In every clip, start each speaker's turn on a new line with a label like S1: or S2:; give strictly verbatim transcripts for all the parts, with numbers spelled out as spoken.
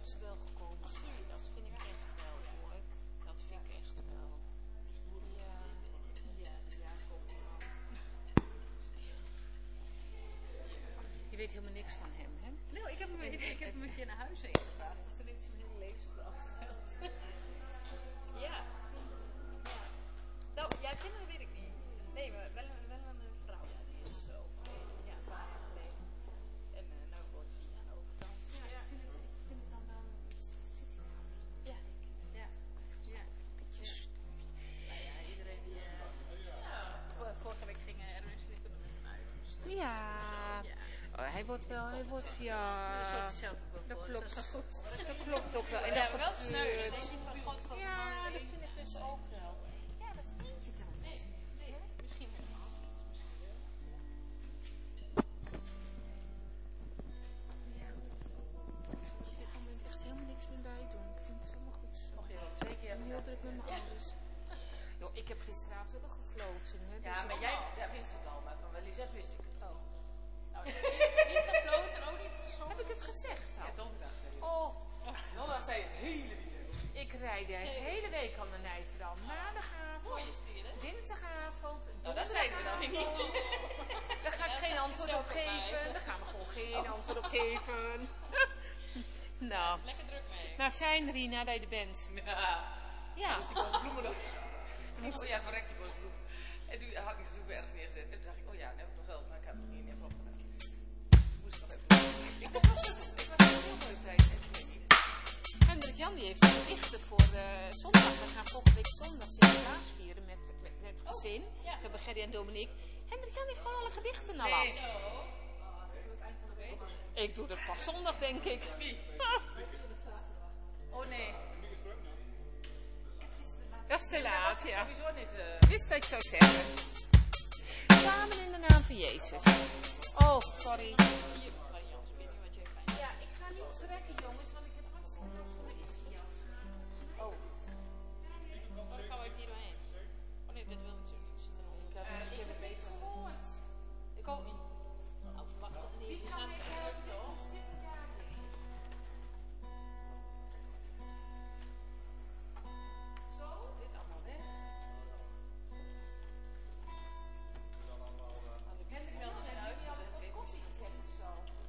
S1: dat ze wel gekomen zijn. Dat vind ik echt wel hoor. Dat vind ik echt wel. Ja.
S2: Ja, ja, kom maar.
S1: Je weet helemaal niks van hem, hè?
S2: Nou, ik heb hem, ik, ik heb hem een keer naar huis heen gevraagd. Dat ze niet zijn hele levensverhaal vertelt. Ja. Ja. Nou, ja, kinderen weet ik niet. Nee, maar wel, een- wel een eh, vrouw. Ja, die is overleden. Ja, een paar jaar geleden. En uh, nou wordt vier aan de overkant.
S1: Ja,
S2: Ja,
S1: ik vind het, ik vind het dan wel. Zit hij nou weer?
S2: ja, ja, ja.
S1: Beetje
S2: Nou ja, iedereen die... Uh, ja, vor- vorige week gingen Erwin en ik met hem uit. Dus dat is
S1: Ja.
S2: zo, ja.
S1: Oh, hij wordt wel, hij wordt, ja.
S2: Dat soort hij zelf ook wel
S1: Dat
S2: voor.
S1: klopt.
S2: Dus dat is wel goed.
S1: Dat klopt ook wel. En
S2: Ja,
S1: dat
S2: maar wel
S1: gebeurt.
S2: sneu. Dan denk je van, god, dat
S1: Ja,
S2: man
S1: dat
S2: leeft.
S1: vind ik dus ook wel. Ja, dat weet je dan dus niet, hè?
S2: Misschien helemaal niet. Misschien wel.
S1: Ja. Op dit moment echt helemaal niks meer bij doen. Ik vind het helemaal goed zo.
S2: Mocht je wel zeker
S1: Ik
S2: hebben.
S1: ben heel druk met mijn
S2: Ja.
S1: ouders. Joh, ik heb gisteravond wel gefloten, hè?
S2: Ja,
S1: dus
S2: maar
S1: ook
S2: jij
S1: al.
S2: ja, wist het al, maar van Lisette wist ik het.
S1: Oh.
S2: Nou, niet, niet gefloten, ook niet gezongen.
S1: Heb ik het gezegd
S2: Ja,
S1: al?
S2: donderdag zei je.
S1: Oh,
S2: Donderdag zei je het hele weekend.
S1: ik rijd de hele week al naar Nijverdal. Maandagavond,
S2: Mooie stieren.
S1: dinsdagavond,
S2: Nou, dat zeiden we dan niet.
S1: donderdagavond. Daar ga ik geen antwoord op geven. Daar gaan we gewoon geen antwoord op geven. Nou,
S2: Lekker druk mee.
S1: nou fijn Rina dat je er bent.
S2: Ja.
S1: Ja.
S2: Dus die bos bloemen nog. Oh ja, verrekt die bos bloemen. En toen had ik het natuurlijk weer ergens neergezet. En toen dacht ik, oh ja, dan heb ik nog geld, maar ik heb het nog niet even opgedaan. Toen moest ik nog even doen. Ik was wel zo, ik was een heel mooie tijd. En toen weet ik niet.
S1: Hendrik Jan die heeft gedichten voor uh, zondag. We gaan volgende week zondag Sinterklaas vieren met, met, met het gezin.
S2: Oh, ja.
S1: Zo hebben Gerry en Dominique. Hendrik Jan heeft gewoon alle gedichten al
S2: Nee,
S1: af.
S2: zo. Tot het eind van de week.
S1: Ik doe dat pas zondag, denk ik.
S2: Wie? Oh nee.
S1: Dat is te laat, ja.
S2: Sowieso niet. Uh...
S1: Wist dat je zou zeggen. Samen in de naam van Jezus. Oh, sorry.
S2: Hier, Marianne, ik weet niet wat jij fijn vindt.
S1: Ja, ik ga niet trekken, jongens, want ik heb hartstikke last van mijn ischias.
S2: Oh. Oh, dan gaan we het hier doorheen. Oh nee, dit wil natuurlijk niet zitten. Ik heb het
S1: Ik heb niks gehoord.
S2: Ik ook niet. Nou, wacht tot de
S1: Wie kan mij
S2: organisatie
S1: helpen
S2: lukt,
S1: met
S2: hoor.
S1: een stukje daarheen? Zo?
S2: Dit allemaal weg.
S1: Hendrik,
S2: wel
S1: heb
S2: nog
S1: je
S2: een
S1: al
S2: uitzet,
S1: een
S2: dat
S1: pot
S2: weet ik
S1: koffie gezet of zo?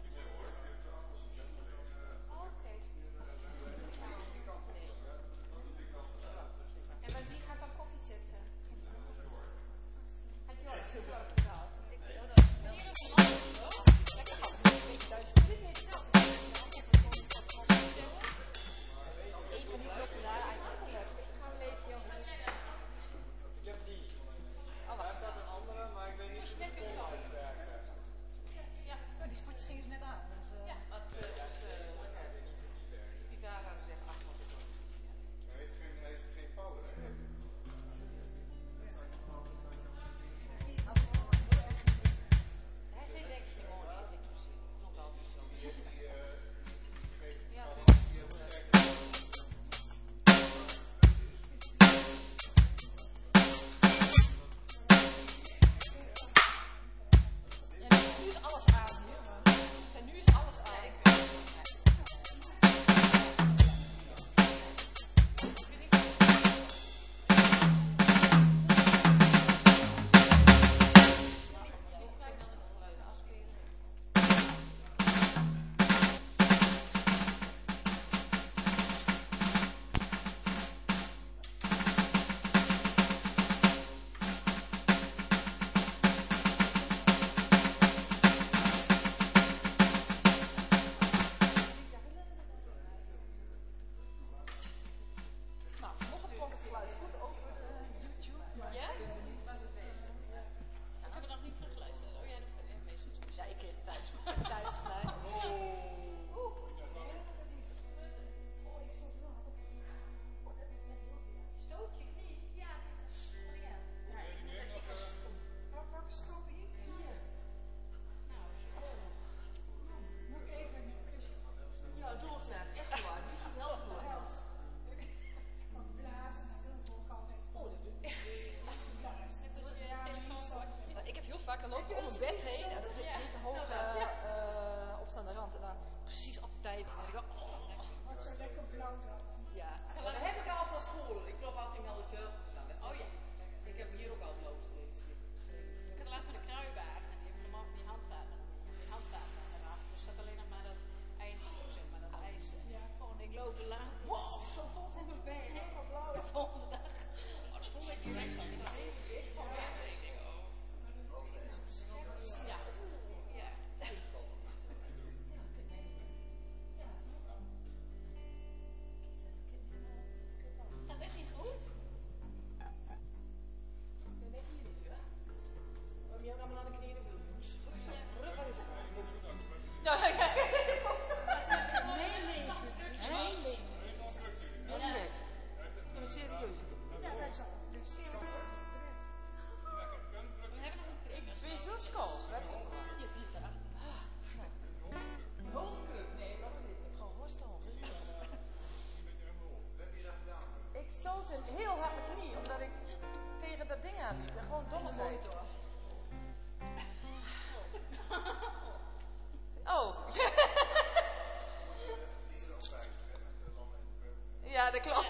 S2: Ja, dat klopt.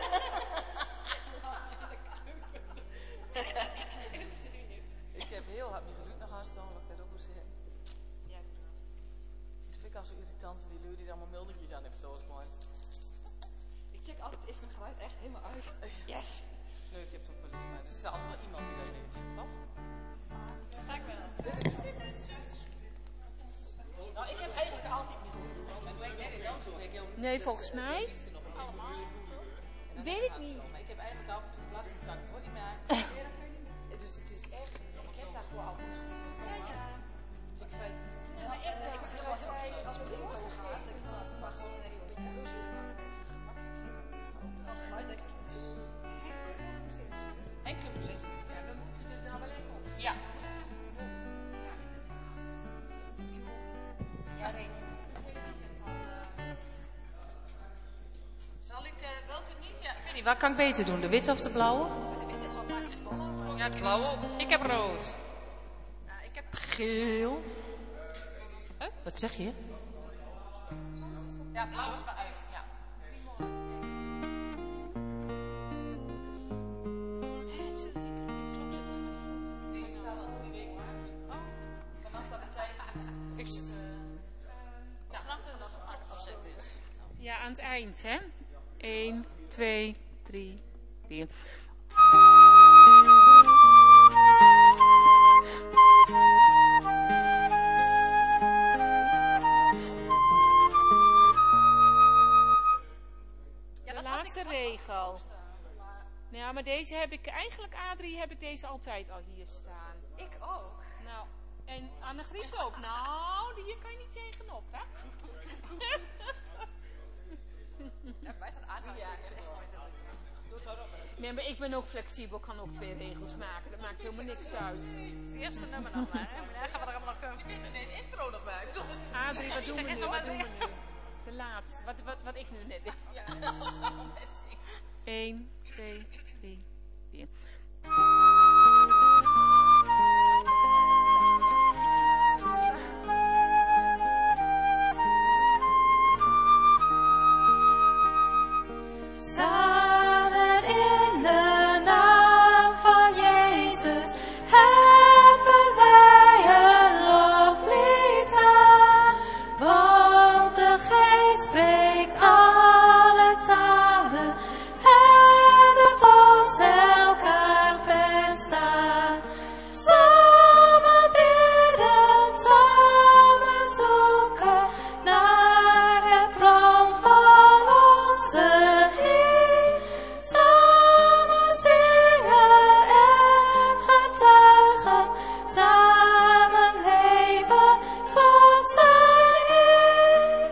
S3: Ik heb heel hard mijn geluid nog aanstaan, wat ik dat ook wil zeggen.
S2: Ja,
S3: Dat vind ik al zo irritant van die lui die er allemaal meldingjes aan hebben, zoals mooi.
S4: Ik check altijd, is mijn geluid echt helemaal uit? Yes!
S3: Nee, ik heb het ook wel eens, maar er is altijd wel iemand die daarmee zit, toch?
S2: ga ik wel.
S3: Nou, ik heb eigenlijk altijd mijn geluid. Maar doe ik net in de auto. Ik heel
S1: Nee, volgens mij.
S2: Allemaal.
S1: Weet ik niet.
S3: Maar ik heb eigenlijk altijd van de klas, kan ik het ook niet meer. Dus het is echt, ik heb daar gewoon al goed gesproken.
S2: Ja, ja.
S3: Dus ik zei,
S4: Ja, maar ik denk dat het vrij als het in toon gaat, ik snap het, maar gewoon even een beetje huizen maken. Als geluid denk ik.
S3: enkele beslissingen.
S1: Ja, we moeten dus nou wel even op.
S3: Ja.
S2: Ja, nee.
S3: Zal ik, uh, welke niet? Ja, ik weet niet, wat kan ik beter doen? De witte of de blauwe?
S4: De witte is al vaak gevallen.
S3: Ja, de blauwe. Ik heb rood.
S4: Nou, ik heb
S3: Geel. Huh? Wat zeg je? Ja, blauw is maar uit. Ja. Nee, ik sta wel een week maar. Oh, vanaf dat de tijd. Ik zit. Uh, ja, vanaf dat het afzet is.
S1: Ja, aan het eind, hè? één, twee, drie, vier.
S4: Ja,
S1: De laatste regel. Ja, maar deze heb ik, eigenlijk Adrie heb ik deze altijd al hier staan.
S4: Ik ook.
S1: Nou, en Annegriet ook. Nou, hier kan je niet tegenop, hè?
S4: Ja, wij staan aan. Ja,
S1: Nee, maar ik ben ook flexibel, kan ook twee regels maken. Dat maakt helemaal niks uit.
S2: Het eerste nummer nog maar, hè. Maar daar gaan we er allemaal nog...
S3: Je bent er een intro nog bij.
S1: Adrie, wat doen we
S2: zeg
S1: nu?
S2: echt nog
S1: Wat
S2: wat,
S1: doen
S2: hè?
S1: we nu? De laatste, wat, wat, wat ik nu net deed.
S3: Ja, dat is allemaal best.
S1: één, twee, drie, vier.
S5: Samen in de naam van Jezus hebben wij een loflied aan, want de Geest spreekt alle talen en doet ons elkaar verstaan. Samen bidden, samen zoeken naar het plan van onze Heer. Samen zingen en getuigen, samen leven tot zijn eer.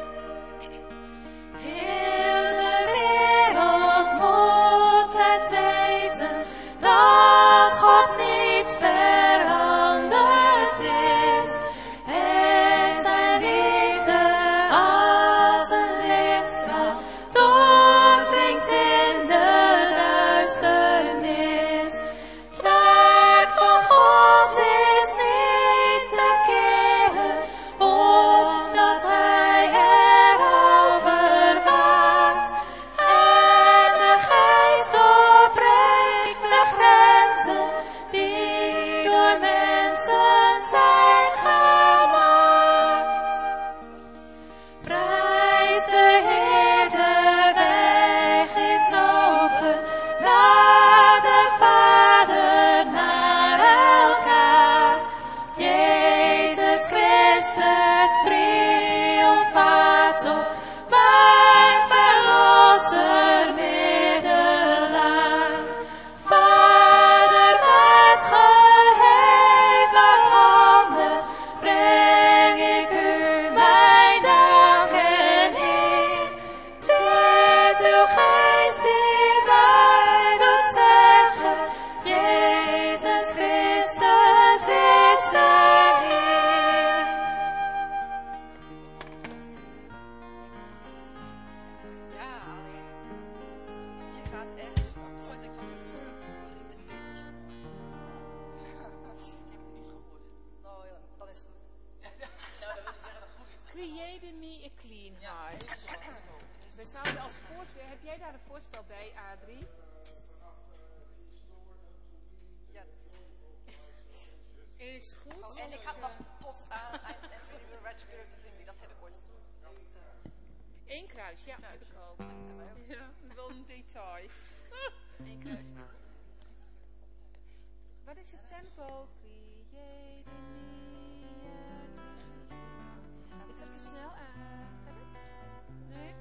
S5: Heel de wereld moet het weten dat God niet veranderd is. En zijn liefde als een lichtstraal doordringt in de duisternis. Het werk van God is niet te keren, omdat Hij erover waakt. En de Geest doorbreekt de grenzen die door mensen zijn gemaakt. Prijs de Heer, de weg is open naar de Vader, naar elkaar. Jezus Christus triomfator, mijn verlosser, middelaar. Vader, met geheven handen breng ik u mijn dank en eer. Het is uw Geest die mij doet zeggen, Jezus Christus is de Heer.
S4: Ja, alleen. Je gaat ergens voor. Ik denk van, niet een beetje.
S3: Ik heb het niet gehoord.
S4: Nou ja, dan is het goed.
S3: Nou, dat wil niet zeggen dat het goed is.
S1: Create in me a clean
S3: Ja,
S1: heart.
S3: dat is wel.
S1: We zouden als voorstel, heb heb jij daar een voorspel bij, Adrie?
S4: Ja.
S1: Is goed.
S4: Oh, en ik had nog tot aan het eind en the Right Spirit of Thing, dat heb ik ooit.
S1: Eén kruis, ja, heb ik ook. Ja, wel een detail.
S2: Eén kruis.
S1: Wat is het tempo? Create in me. Is dat te snel? Uh, kan het? Nee?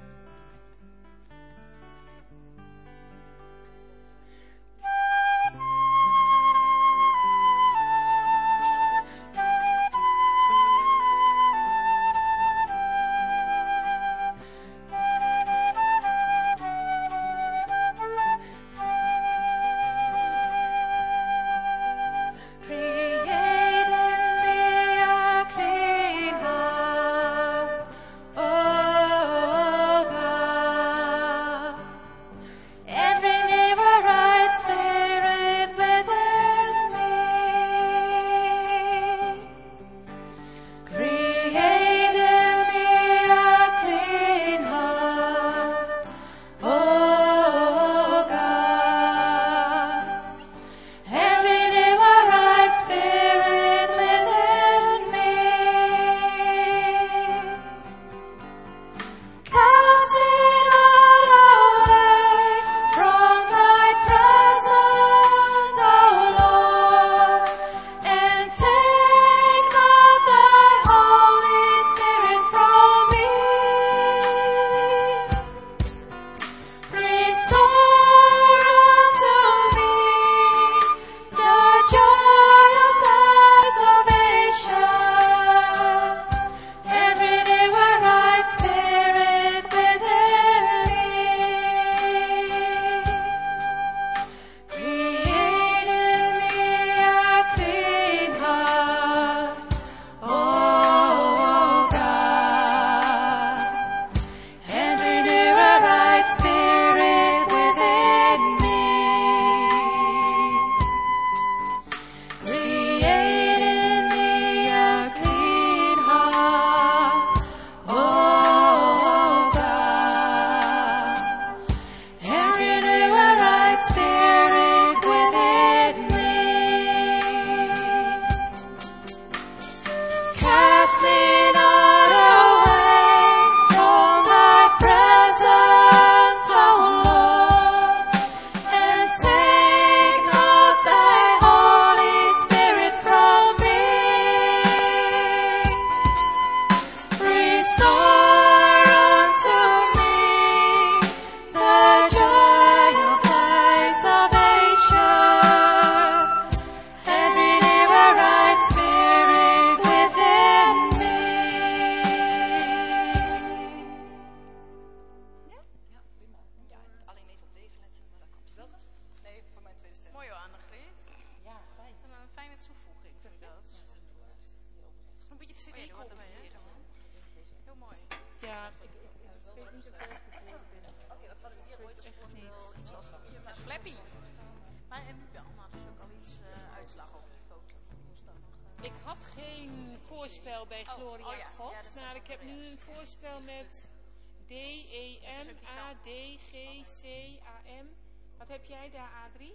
S1: D, E, M, A, D, G, C, A, M. Wat heb jij daar, Adrie?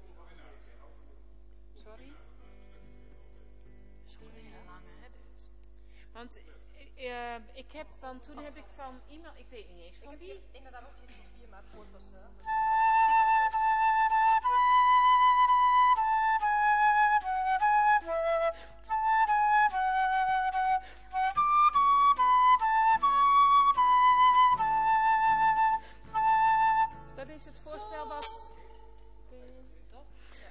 S1: Sorry? Want uh, ik heb van, toen heb ik van iemand, ik weet niet eens van
S4: ik
S1: wie.
S4: Ik heb inderdaad nog iets van vier maart gehoord was... Uh,
S1: Dat is het voorspel wat...
S4: Toch? Ja.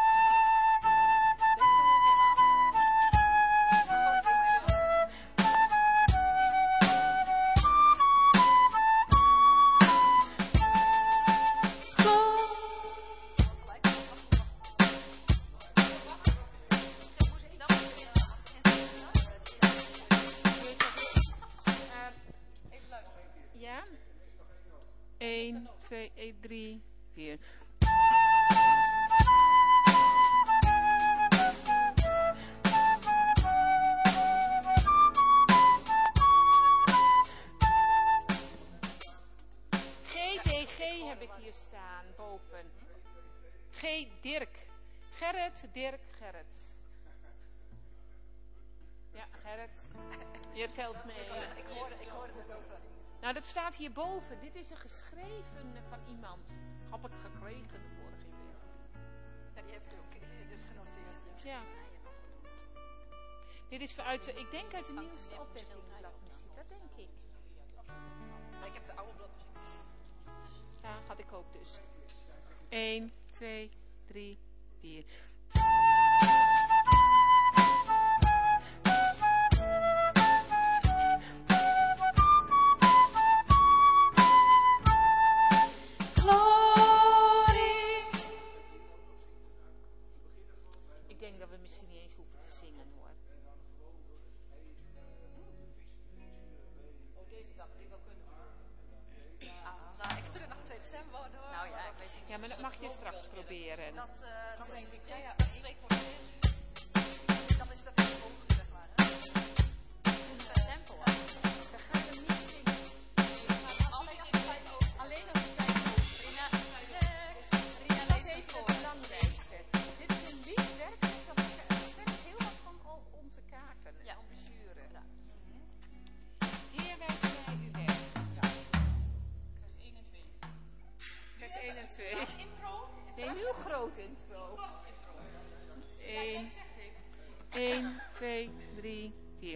S2: Deze nog helemaal.
S4: Gewoon een beetje... Even luisteren.
S1: Ja? één, twee, drie, vier. G, D, G, ik hier staan, boven. G. Dirk. Gerrit, Dirk, Gerrit. Ja, Gerrit. Je telt mee.
S4: Ik hoorde, ik hoorde de nota niet.
S1: Nou, dat staat hierboven. Dit is een geschreven van iemand. Heb ik gekregen de vorige keer.
S4: Ja, die heb ik ook dus genoteerd.
S1: Ja. Dit is uit, ik denk uit de nieuwste opwekking bladmuziek. Dat denk ik.
S4: Maar ik heb de oude bladmuziek.
S1: Ja, had ik ook dus. één, twee, drie, vier. Ik denk dat we misschien niet eens hoeven te zingen hoor. Oh, deze kan ik wel kunnen.
S4: Ah, nou, ik doe er nog een tweede stem worden hoor.
S3: Nou ja, ik weet niet.
S1: Ja, maar dat mag je straks proberen.
S4: Dat, uh, dat is, ja, ja, dat spreekt voor zich. Dat is dat heel hoog, zeg maar. Hè?
S3: Hoe is dat tempo?
S1: Dan gaan we niet zingen.
S3: Alleen als het tijd over.
S1: Alleen als je tijd over.
S3: Rina,
S1: Rina, dat is even het belangrijkste. Dit is een lied, werkelijk, dat vergt heel wat van al onze kaarten en
S3: Ja.
S1: ambassuren. Heer, wij zijn uw weg.
S3: vers één en twee.
S1: Vers één en twee.
S3: Intro?
S1: Nee, nu een groot intro.
S3: Kort intro.
S1: één, één, twee, drie, vier.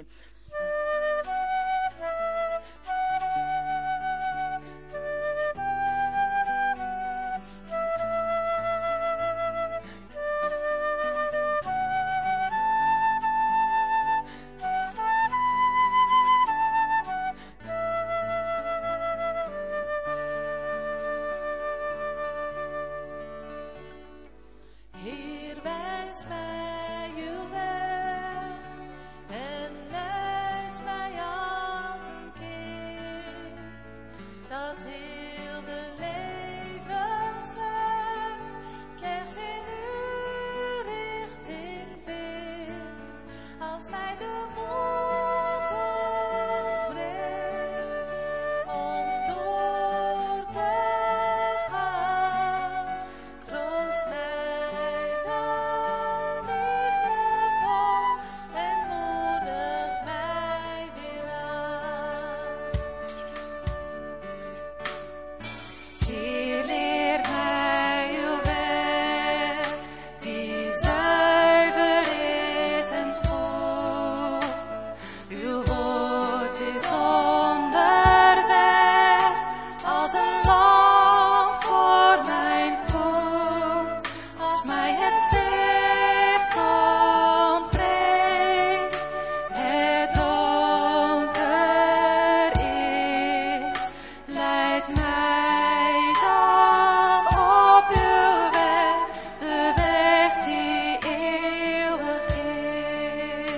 S1: Heer, wijs mij uw weg en leid mij als een kind, dat heel de levensweg slechts in uw richting vindt. Als mij de moed ontbreekt om door te gaan, troost mij dan liefdevol en moedig mij weer aan. Heer, leer mij uw weg, die zuiver is en goed. Uw woord is onderweg, als een lamp voor mijn voet. Als mij het zicht ontbreekt, het donker is, leid mij dan op uw weg, de weg die eeuwig is.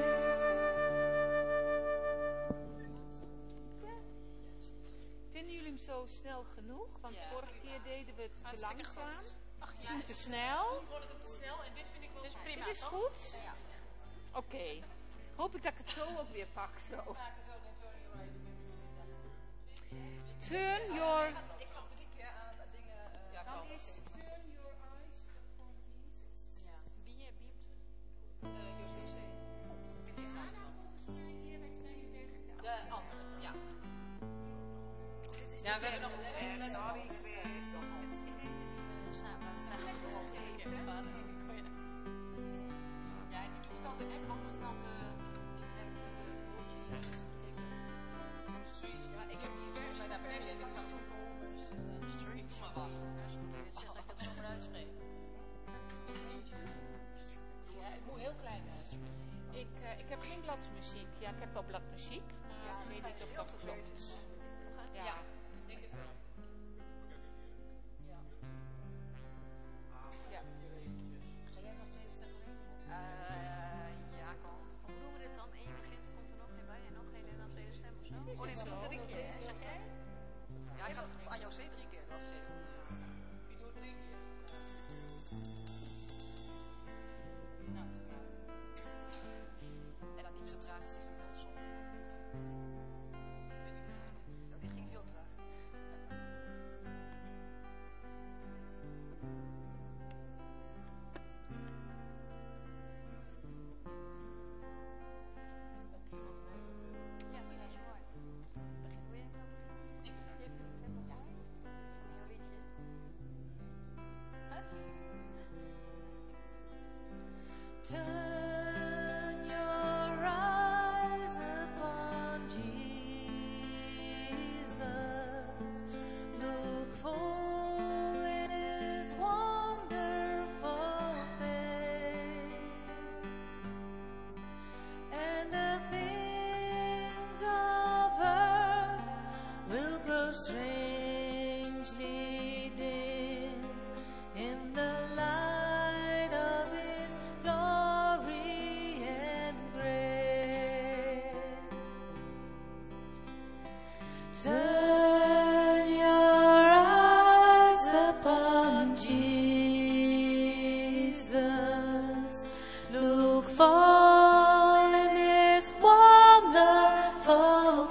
S1: Vinden jullie hem zo snel genoeg? Want
S3: Ja.
S1: vorige keer deden we het te
S3: Hartstikke
S1: langzaam.
S3: goed. Ach ja,
S1: Toen te snel.
S3: vond ik hem te snel en dit vind ik wel
S2: Dus
S3: fijn.
S2: prima,
S1: Dit is
S2: toch?
S1: goed?
S3: Ja.
S1: Oké. Hoop ik dat ik het zo ook weer pak. Zo.
S3: Vaker zo dan turn your eyes.
S1: Turn your...
S4: Ik ga drie keer aan dingen. Uh,
S3: Ja,
S1: Dan
S3: kan.
S1: is turn your eyes upon Jesus.
S3: Ja. Wie je biept? Uh, José C. Met die
S1: Daarna
S3: Amazon.
S1: volgens mij hier bij Spanje weg.
S3: De andere, ja.
S1: Dit is
S3: Ja,
S1: de
S3: we hebben nog
S1: derde.
S3: een derde.
S1: Sorry, ik weet het.
S2: Samen, dat zijn
S1: Lekker
S2: gewoon
S1: steeds,
S2: tegen
S1: hè?
S2: vader.
S3: Ja, en die doe ik altijd net anders dan de, de werk met de broodjes. Ja, ik heb die vers bij daar beneden en ik kan zo
S2: Street.
S3: maar wat.
S2: Dat is goed dat je het zegt dat ik het zo moet uitspreken.
S3: Ja, het moet heel klein zijn.
S1: Ik, uh, ik heb geen bladmuziek. Ja, ik heb wel bladmuziek, maar ik weet niet of dat klopt. Ja.
S3: Ja, denk ik wel. Ja.
S1: Ja.
S3: Ga jij nog tweede stem lezen?
S4: uh, ja, kan.
S2: Hoe doen we dit dan? Eén begint, er komt er nog geen bij en nog geen en dan tweede stem of zo?
S1: Is
S2: Oh, nee,
S1: het
S2: maar
S1: zo?
S2: drie keer, hè? Zeg jij?
S4: Ja, ik had aan jou C drie keer nog geven.
S3: Wie doet drie keer? Nou, het is klaar.
S4: En dan niet zo traag als die van Wilson.
S3: Ik weet niet of
S4: Nou, die ging heel traag.
S5: Turn your eyes upon Jesus. Look full in His wonderful face, and the things of earth will grow strangely dim in the light of His glory and grace. Turn your eyes upon Jesus. Look full in His wonderful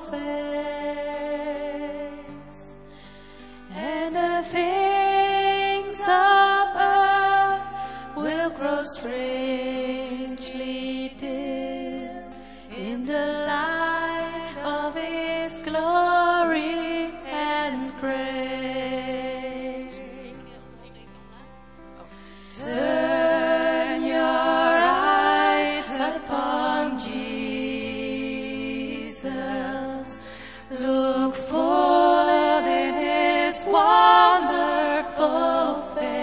S5: face, and the things of earth will grow strangely dim in the light of His glory and grace. Turn your eyes upon Jesus. Look full in His wonderful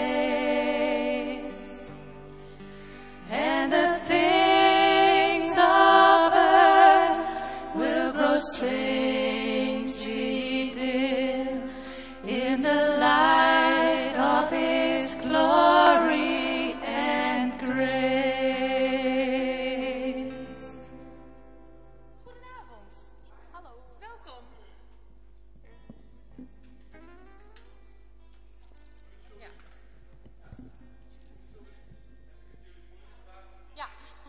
S5: face, and the things of earth will grow strangely dim in the light of His glory and grace.
S4: Goedenavond.
S2: Hallo.
S4: Welkom. Ja. Ja.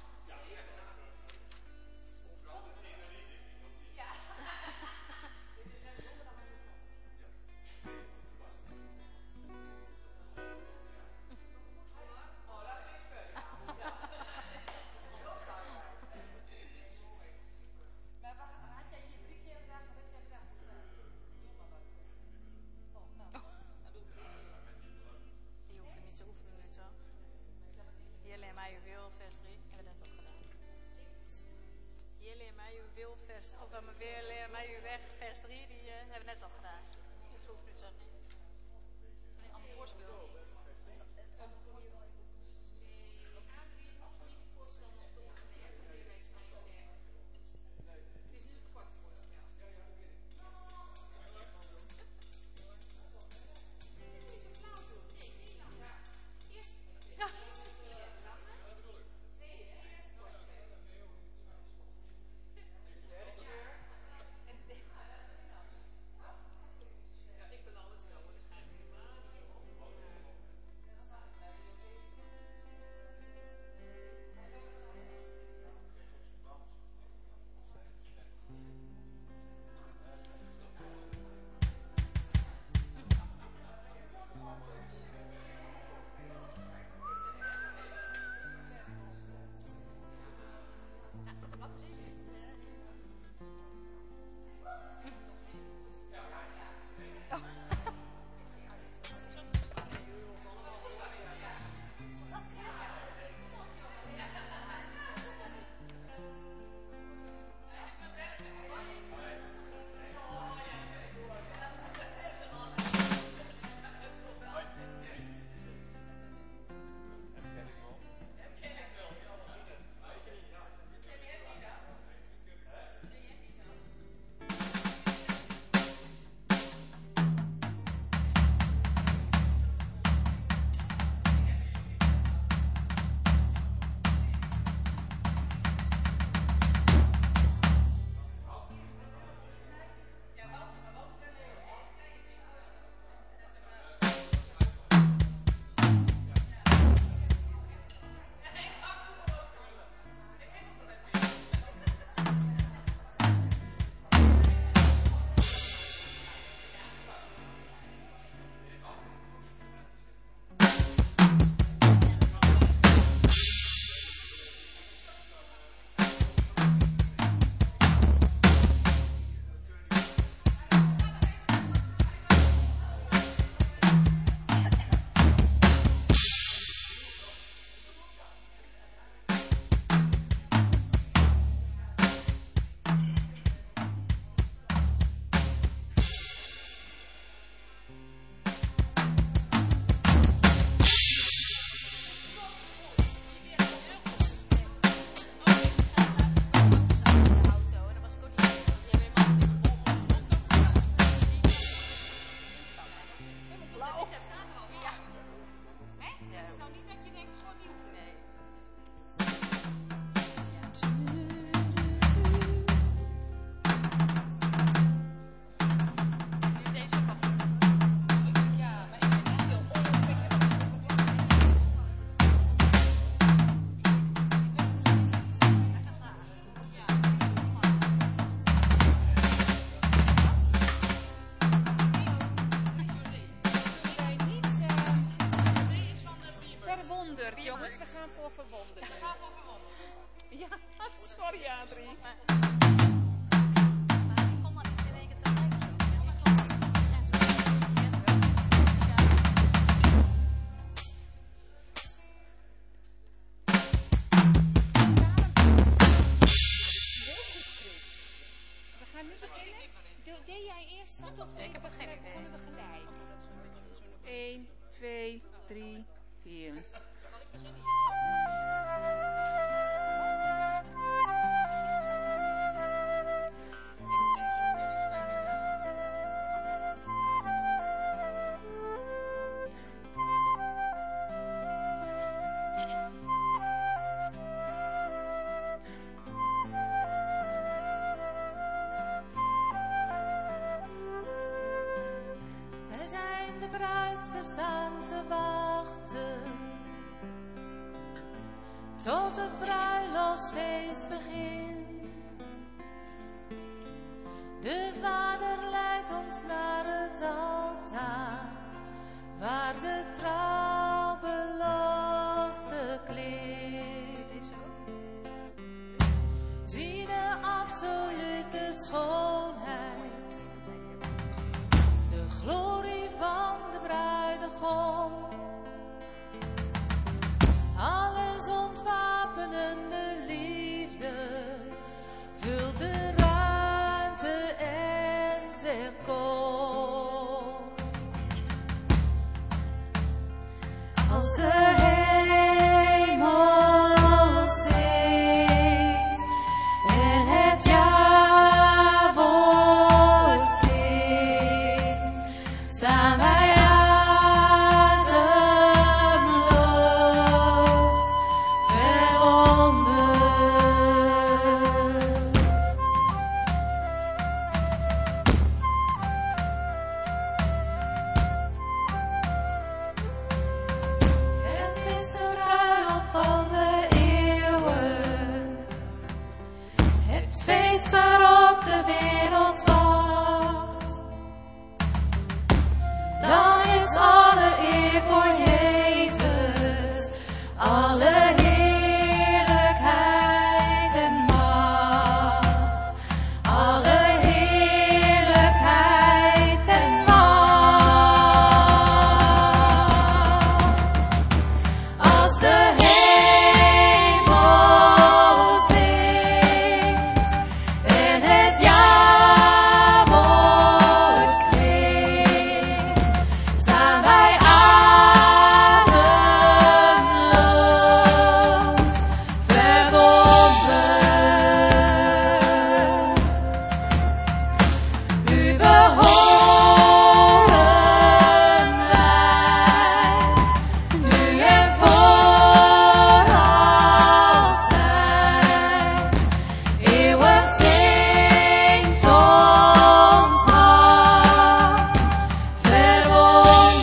S2: Je hoeft niet te oefenen nu toch? Hier leer mij uw wil, vers drie. Hebben we net al gedaan. Hier leer mij uw wil, vers... Of uh, weer leer mij uw weg, vers drie. Die uh, hebben we net al gedaan. Dus hoeft nu toch niet.
S4: Nee, ander voorspel niet.
S2: Ja.
S1: gaan voor verwonderd.
S3: We gaan voor verwonderd.
S1: Ja, sorry Adrie.
S3: Maar ik kon dan niet in één keer tegelijk of zo. Ik ben niet gewoon... Ja, zo. Yes, wel. Ja.
S1: We gaan nu beginnen. Doe- Deed jij eerst wat of
S3: Ik heb er geen idee.
S1: begonnen we gelijk? één, twee, drie, vier.
S5: We zijn de bruid, we staan te wachten tot het bruiloftsfeest begint. De Vader leidt ons naar het altaar, waar de trouwbelofte klinkt. Zie de absolute schoonheid, de glorie van de bruidegom. Alles ontwapenende liefde vult de ruimte en zegt kom. Als de hemel zingt en het ja-woord klinkt, staan wij ademloos, verwonderd. Het is de bruiloft van de eeuwen, het feest waarop de wereld wacht. Dan is alle eer voor Jezus, alle heerlijkheid en macht, alle heerlijkheid en macht. Als de hemel zingt en het ja-woord klinkt, staan wij ademloos, verwonderd. U behoren wij, nu en voor altijd. Eeuwig zingt ons hart, verwonderd.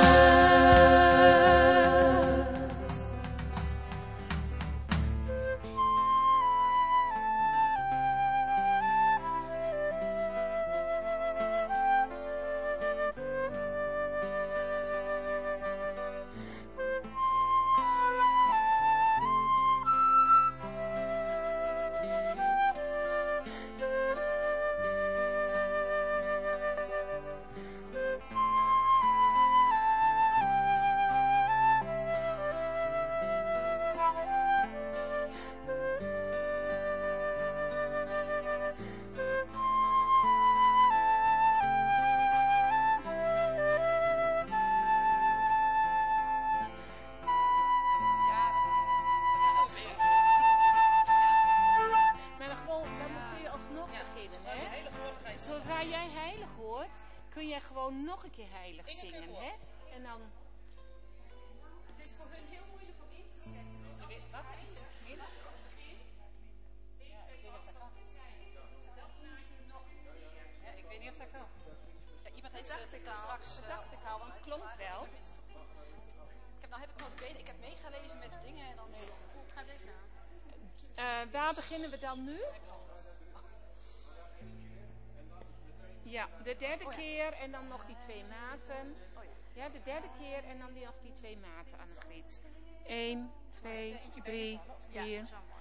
S1: Maar dan gewoon, dan kun je alsnog beginnen,
S3: De
S1: hè?
S3: hele woord ga je
S1: Zodra jij heilig hoort, kun jij gewoon nog een keer heilig
S3: Eén keer
S1: zingen,
S3: voor.
S1: hè? En dan... Het is voor hun heel moeilijk om in te zetten. Dus als
S3: Wat?
S1: het heilig
S3: In?
S1: begint,
S3: Ja, ik weet niet of dat kan.
S1: dat plaatje nog een keer.
S3: Ja, ik weet niet of dat kan. Ja, iemand heeft
S1: Dat
S3: ze
S1: dacht ik al,
S3: straks...
S1: dat
S3: eh,
S1: dacht ik al, want het klonk wel.
S3: Ik heb, nou heb ik nog benen, ik heb meegelezen met de dingen en dan... Ga deze aan.
S1: Uh, waar beginnen we dan nu? Ja, de derde
S4: Oh ja.
S1: keer en dan nog die twee maten.
S4: Oh ja.
S1: Ja, de derde keer en dan die, nog die twee maten, Annegriet. één, twee, drie,
S2: Ja,
S1: vier.
S2: zo mooi.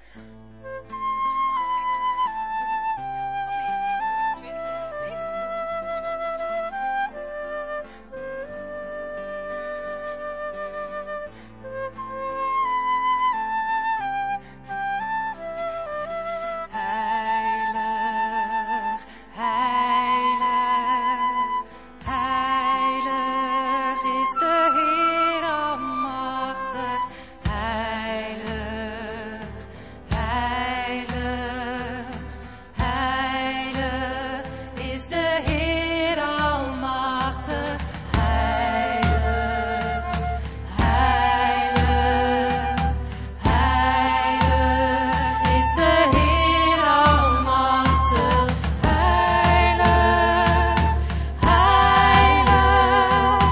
S3: Tweede keer.
S5: Heilig, heilig, heilig is de Heer almachtig. Heilig, heilig, heilig is de Heer almachtig. Heilig, heilig, heilig is de Heer almachtig. Heilig, heilig,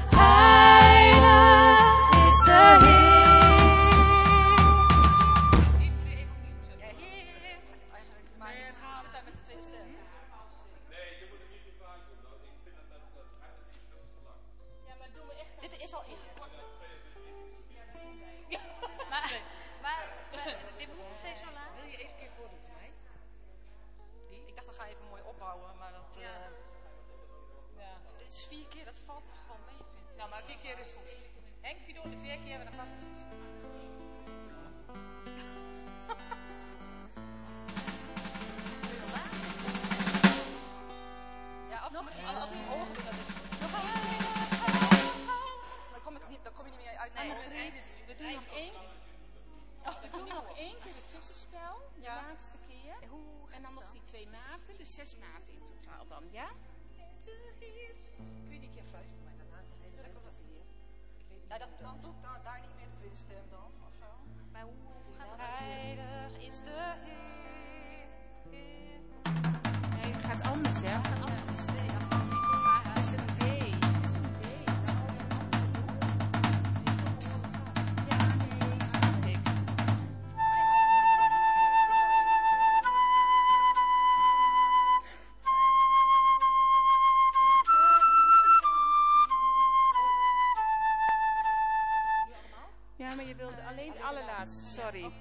S5: heilig is de Heer.
S4: Ja, heer. Eigenlijk, maar je zit daar met de tweede stem. Ja, maar doen we echt... Dit is al in.
S2: Maar, maar, maar dit moet nog steeds zo laag.
S3: Wil je even een keer voordoen voor mij?
S4: Ik dacht, we gaan even mooi opbouwen, maar dat...
S3: Ja.
S4: eh,
S3: Ja.
S4: dit is vier keer, dat valt nog gewoon mee, vind ik.
S3: Nou, maar vier keer is goed. Henk, vier doen de vier keer, maar dan past het precies.
S4: Ja, af en toe, als ik mijn ogen doe, dan is het... Nog heilig, heilig, heilig. Dan kom, ik niet, dan kom je niet meer uit.
S2: Nee,
S4: Nee,
S2: het einde.
S1: We doen nog één. We doen nog één keer het tussenspel, de
S4: Ja.
S1: laatste keer. En dan nog die twee maten, dus zes maten in totaal dan, ja?
S3: Kun je die keer fluiten voor mij? Daarna is het hele
S4: Ja, dat klopt.
S3: hier. Ik weet niet.
S4: nou, dan, dan doe ik daar, daar niet meer de tweede stem dan, of zo.
S2: Maar hoe, hoe gaan we dat doen?
S4: Heilig is de Heer.
S1: Nee, het gaat anders, hè?
S4: Anders is de Heer.
S1: Het is een D. Het is een D. Ja, nee, snap ik. Ja, maar je wilde alleen de allerlaatste, sorry.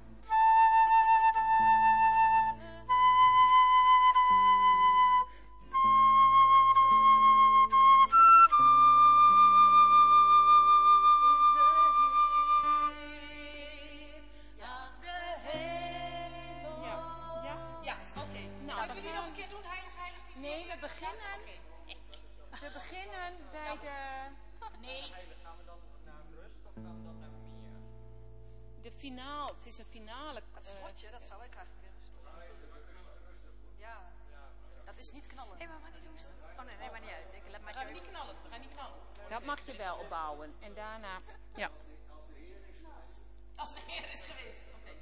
S1: Ja, ja.
S3: Ja, oké.
S1: Nou,
S3: Kunnen
S1: dan
S3: we die
S1: gaan
S3: nog
S1: we-
S3: een keer doen? Heilig, heilig. vier
S1: Nee,
S3: keer?
S1: we beginnen,
S3: Oké.
S1: we beginnen bij de,
S3: Nee.
S6: Gaan we dan naar rust of gaan we dan naar meer?
S1: de finale. Het is een finale.
S4: Dat
S1: eh,
S4: slotje, dat zou ik eigenlijk willen. Ja, dat is niet knallen.
S2: Hé, maar wanneer doen ze dat? Oh nee, nee, maar niet uit. Ik laat
S3: We
S2: maar
S3: gaan niet knallen. We gaan niet knallen.
S1: dat mag je wel opbouwen. En daarna, ja.
S3: Als de Heer is geweest.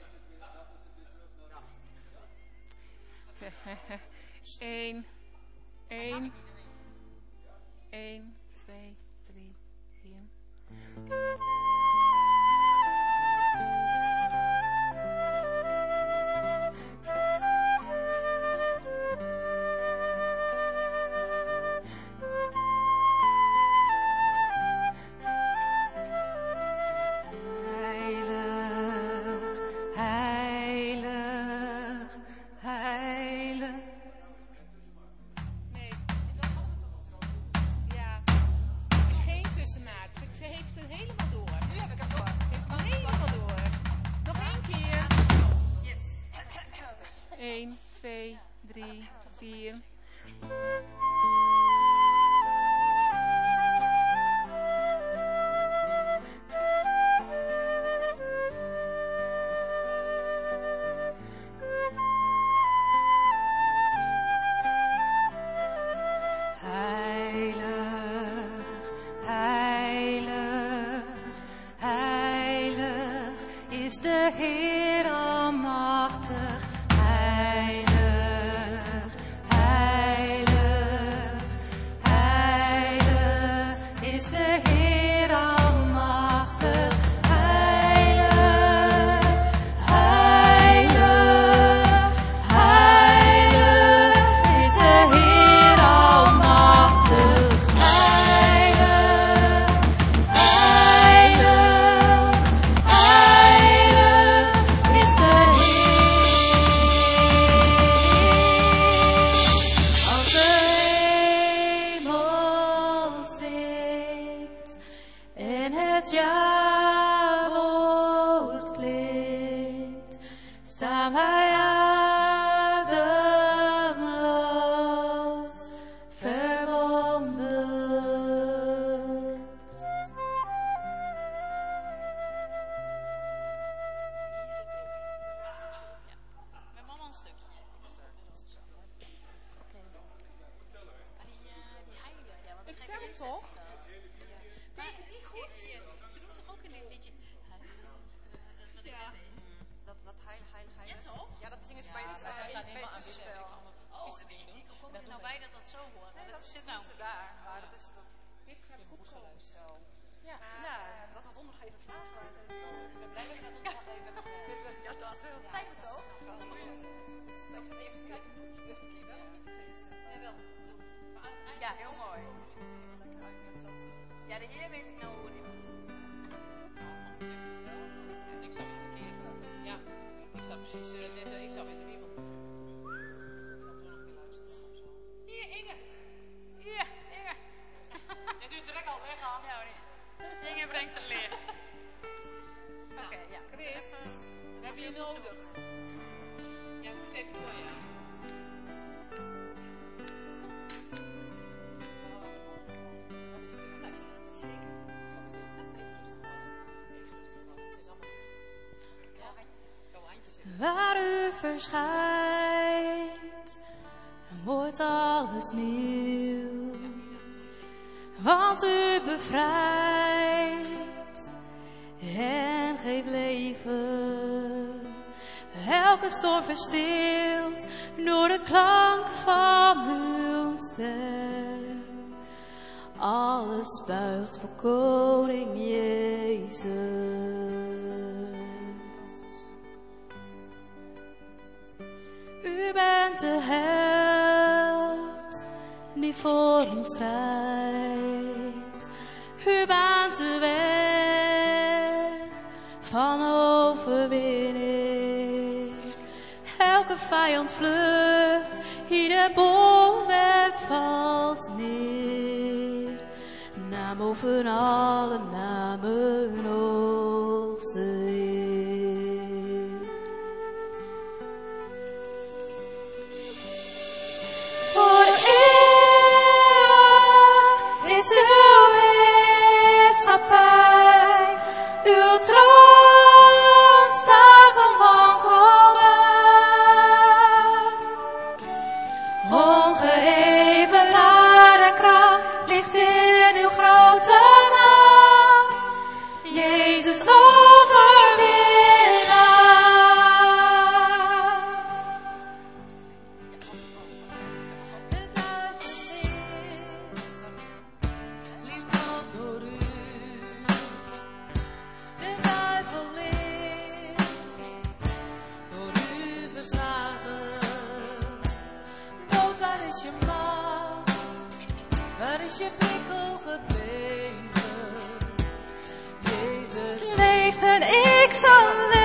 S3: Oké.
S1: Eén, één, één, twee, drie, vier.
S5: Heilig, heilig, heilig.
S1: Nee. Ja. Geen tussenmaat. Ze heeft het helemaal door.
S4: Nu heb ik hem door.
S1: Ze heeft het helemaal door. Nog één keer.
S3: Yes.
S1: Eén, twee, drie, vier.
S5: Heilig, heilig, heilig is de Heer almachtig. Heilig, heilig, heilig is de Heer almachtig. Heilig, heilig, heilig is de Heer het ja-woord klinkt, staan wij ademloos verwonderd.
S3: Met mama een stukje. Ah, die, uh, die heilig, ja, wat een gekke
S1: tel
S3: inzet
S1: toch?
S3: is dat. Telt het niet goed? Ze doen toch ook in dit liedje.
S1: Ja.
S4: Dat, dat heilig, heilig, heilig.
S3: Ja, toch?
S4: Ja, dat zingen ze
S3: Ja,
S4: bij het,
S3: maar zij
S4: uh,
S3: gaan
S4: in- bij
S3: helemaal
S4: het
S3: aan
S4: tussenspel.
S3: Oh, fietsen dingen doen. Hoe komt het nou bij dat dat zo hoort?
S4: Nee,
S3: Dat
S4: dat
S3: zit
S4: doen
S3: nou
S4: ze daar. Maar dat is dat.
S1: Dit gaat goed komen.
S4: Zo.
S3: Ja.
S4: Ja, dat was nog even vraag. Maar ik ben blij dat je dat nog even hebt. Ja, dat wel.
S3: Zijn we toch?
S4: Ik zat even te kijken, moet ik hier wel of niet het tweede stem?
S3: Ja, wel.
S4: Maar aan het eind.
S3: Ja, heel mooi.
S4: Lekker uit met dat.
S3: Ja, de Heer weet ik nou hoe het moet.
S2: Ik zag het verkeerd. Ja, ik zag precies uh, net, uh, ik zag het weer van. Ik zag er nog een keer luisteren of zo.
S3: Hier, Inge. Hier, Inge.
S2: En nu direct al weg aan.
S3: Ja, hoor. Inge brengt het leer. Oké, ja.
S1: Chris, we hebben je nodig.
S2: Ja, we moeten even door, ja.
S4: Wat is het? Nou, ik zit te zeker. Even rustig worden. Even rustig worden. Het is allemaal goed.
S2: Ja, jouw handjes in.
S5: Waar u verschijnt, wordt alles nieuw. Want u bevrijdt en geeft leven. Elke storm verstilt door de klank van uw stem. Alles buigt voor Koning Jezus. U bent de held die voor ons strijdt. U baant de weg van overwinning. Elke vijand vlucht, ieder bolwerk valt neer. Naam boven alle namen, hoogste Heer. Voor eeuwig is uw heerschappij, uw troon staat onwankelbaar. Ongeëvenaarde kracht ligt in uw grote naam, Jezus overwinnaar. De duisternis liep nog door u. De duivel is door u verslagen. Dood, waar is je macht? Waar is je prikkel gebleven? Jezus leeft en ik zal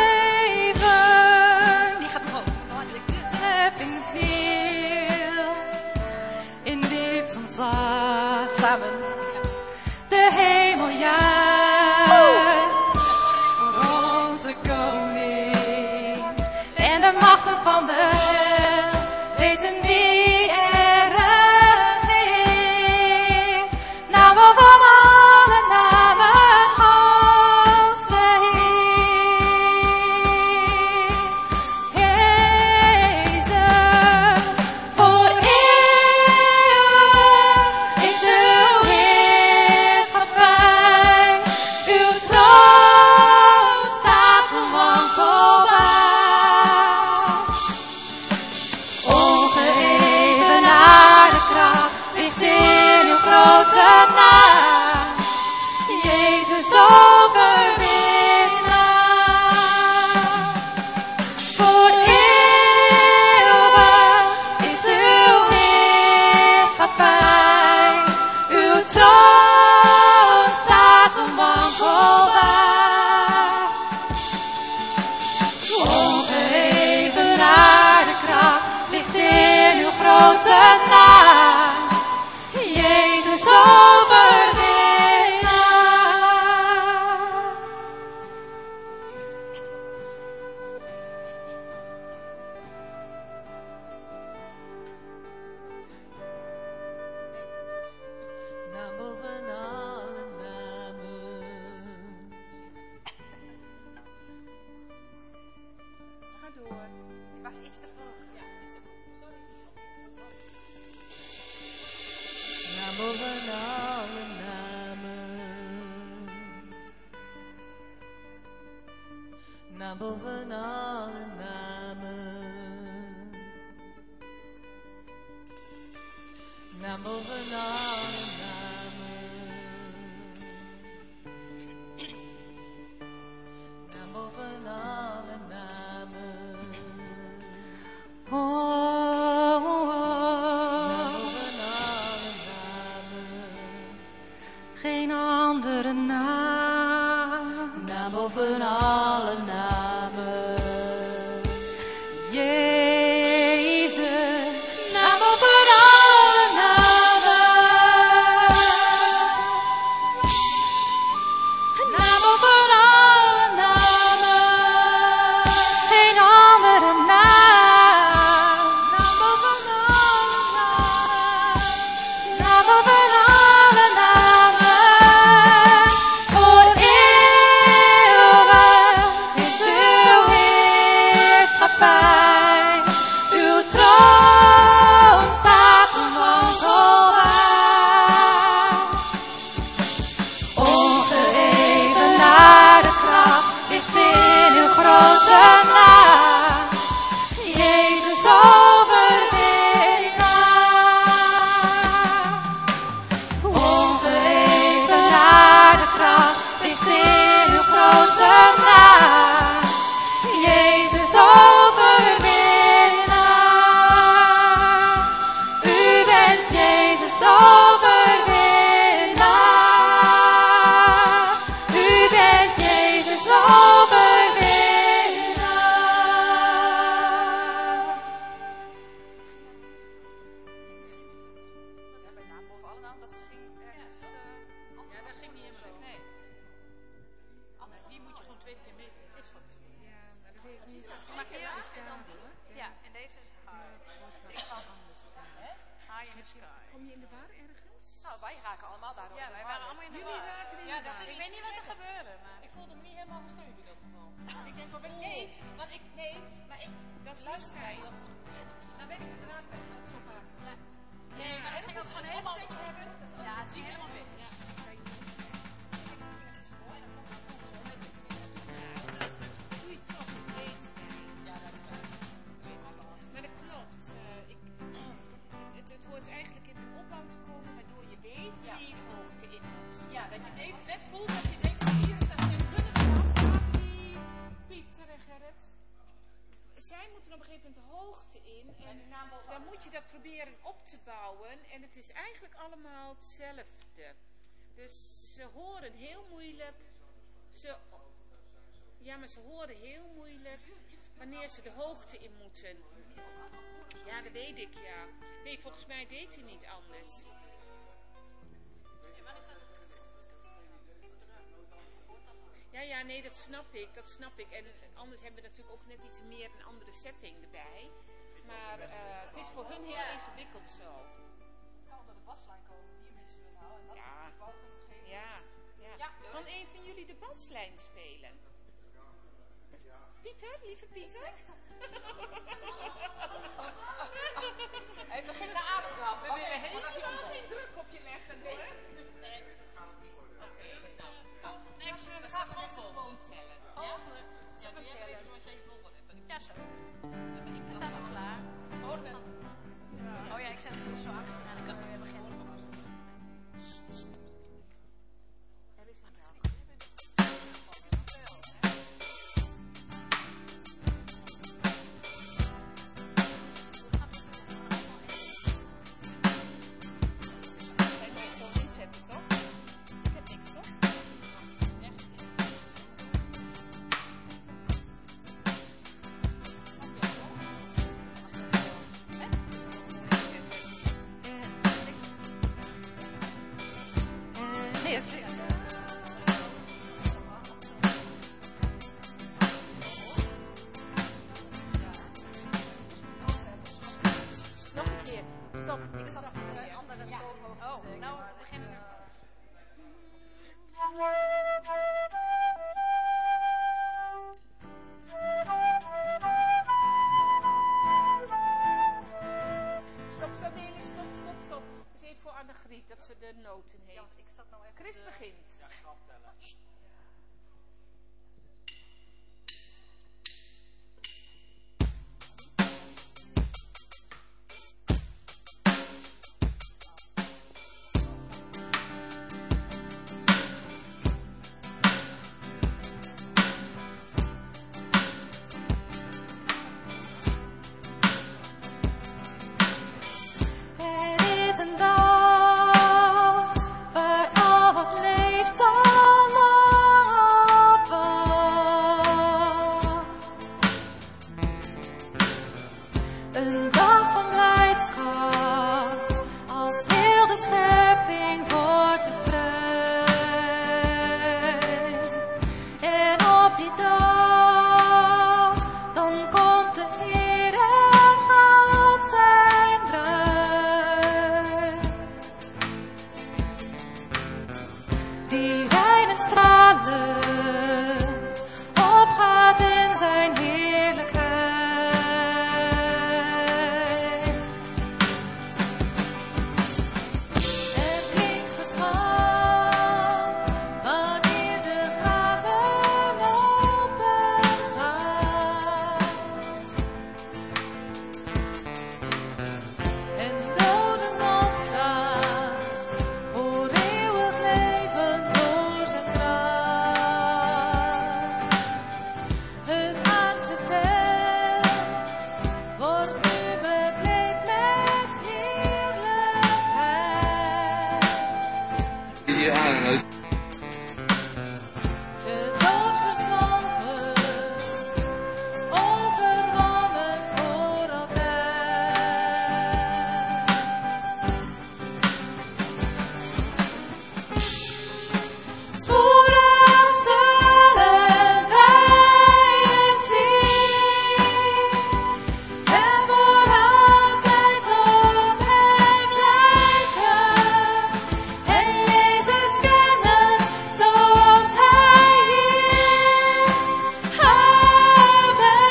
S5: leven. Die gaat omhoog. Heb in veel in dit ontzag samen de hemel juicht rond de koning en de machten van de hel weten wie er regeert. Namen van alle namen, hoogste Heer. Jezus, voor eeuwig is uw heerschappij. Naam boven alle namen. Naam boven alle namen. Naam boven alle namen. Oh, oh, oh. Naam boven alle namen. Geen andere naam. Naam boven alle namen. Jezus, naam boven alle namen. Naam boven alle namen. Geen andere naam. Naam boven alle namen. Naam boven alle namen. Voor eeuwig is uw heerschappij. Uw troon staat onwankelbaar. Ongeëvenaarde kracht ligt in uw grote naam. Jezus overwinnaar. Ongeëvenaarde kracht ligt in uw grote naam. Jezus overwinnaar. U bent Jezus overwinnaar. U bent Jezus overwinnaar.
S4: Ja, bij naam boven alle naam, dat ging ergens. eh,
S3: Ja, dat ging niet helemaal leuk.
S4: Nee.
S3: Anne, die moet je gewoon twee keer mee. Is goed.
S1: Ja, maar dat weet ik niet.
S2: Mag je
S1: Is
S2: en dan
S1: daar, hoor.
S2: Ja, en deze is hard.
S1: Ik ga anders.
S2: High in the sky.
S1: Kom je in de war ergens?
S4: Nou, wij raken allemaal daardoor.
S2: Ja,
S4: in de
S2: wij
S4: war.
S2: waren allemaal in de
S1: Jullie
S2: war.
S1: raken in
S3: Ja,
S1: de
S3: dat
S1: war.
S3: vind
S2: Ik weet niet wat er gebeurde, maar...
S3: Ik voelde me niet helemaal gesteund in dat geval. Ik denk wel, nee, want ik, nee, maar ik,
S1: Dat is
S3: luister
S1: fijn.
S3: naar je. Dan ben ik het raak ben ik dat zo vaak. Ja.
S2: Nee, maar dat ging ook gewoon helemaal...
S3: Opzetje hebben.
S2: Ja, het ging helemaal weg. Ja.
S1: Doe iets op het eten.
S3: Ja, dat is waar.
S1: Maar dat klopt. eh, ik, het, het, het hoort eigenlijk in een opbouw te komen waardoor je weet waar je de hoogte in moet.
S3: Ja, dat je even net voelt dat je denkt, van hier staat en kunnen we
S1: Afvragen die Pieter en Gerrit. Zij moeten op een gegeven moment de hoogte in en dan moet je dat proberen op te bouwen en het is eigenlijk allemaal hetzelfde. Dus ze horen heel moeilijk, ze, ja maar ze horen heel moeilijk wanneer ze de hoogte in moeten. Ja, dat weet ik, ja. Nee, volgens mij deed hij niet anders. Ja, ja, nee, dat snap ik, dat snap ik. En anders hebben we natuurlijk ook net iets meer een andere setting erbij. Maar uh, het is voor hun heel ingewikkeld zo.
S4: Het kan door de baslijn komen, die missen we nou. En dat
S1: Ja.
S4: bouwt op een gegeven
S1: Ja,
S4: moment.
S1: ja. Kan een van jullie de baslijn spelen? Pieter, lieve Pieter?
S3: Hij begint naar adem te happen.
S1: We
S3: Wacht
S1: willen
S3: even, voordat hij
S1: helemaal
S3: omkomt.
S1: geen druk op je leggen, hoor.
S3: Niks,
S1: We
S3: we
S1: gaan
S3: gaan gewoon
S1: gewoon
S3: vol.
S1: gewoon tellen.
S3: Ja,
S1: Ja,
S3: ja, doe jij maar even zoals jij je vol hebt.
S2: Ja, zo. We staan al klaar. Oh ja, ik zet ze zo achteraan. Ik kan weer beginnen. Er is een raam.
S1: Hij wil het toch niet hebben, toch? Ik heb niks, toch?
S5: Nee, het is...
S1: Nog een keer. Stop.
S4: Ik zat in een andere toonhoogte te
S2: Oh,
S4: denken.
S2: nou
S4: maar dat,
S2: beginnen we.
S4: eh,
S1: Stop, stop, nee, nee, stop, stop, stop. Dat is even voor Annegriet, dat ze de noten heeft.
S4: ja, want ik zat nou even...
S1: Chris
S4: de-
S1: begint.
S6: Ja, ik ga aftellen.
S7: Ja,
S5: De dood verzwolgen, overwonnen voor altijd. Spoedig zullen wij hem zien en voor altijd op hem lijken en Jezus kennen zoals hij is. Amen.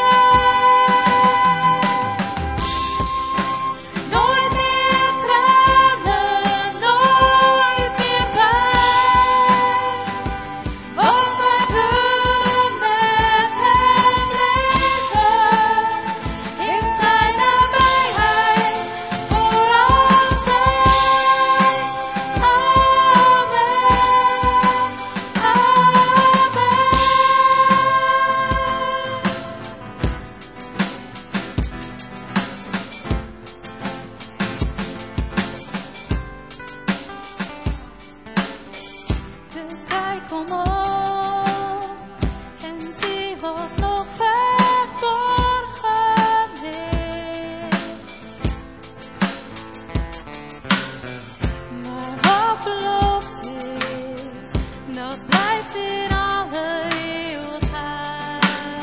S5: Nooit meer tranen, nooit meer pijn, want wij zullen met hem leven in zijn nabijheid voor altijd. Amen. Dus kijk omhoog en zie wat nog verborgen ligt. Maar wat beloofd is, dat blijft in alle eeuwigheid.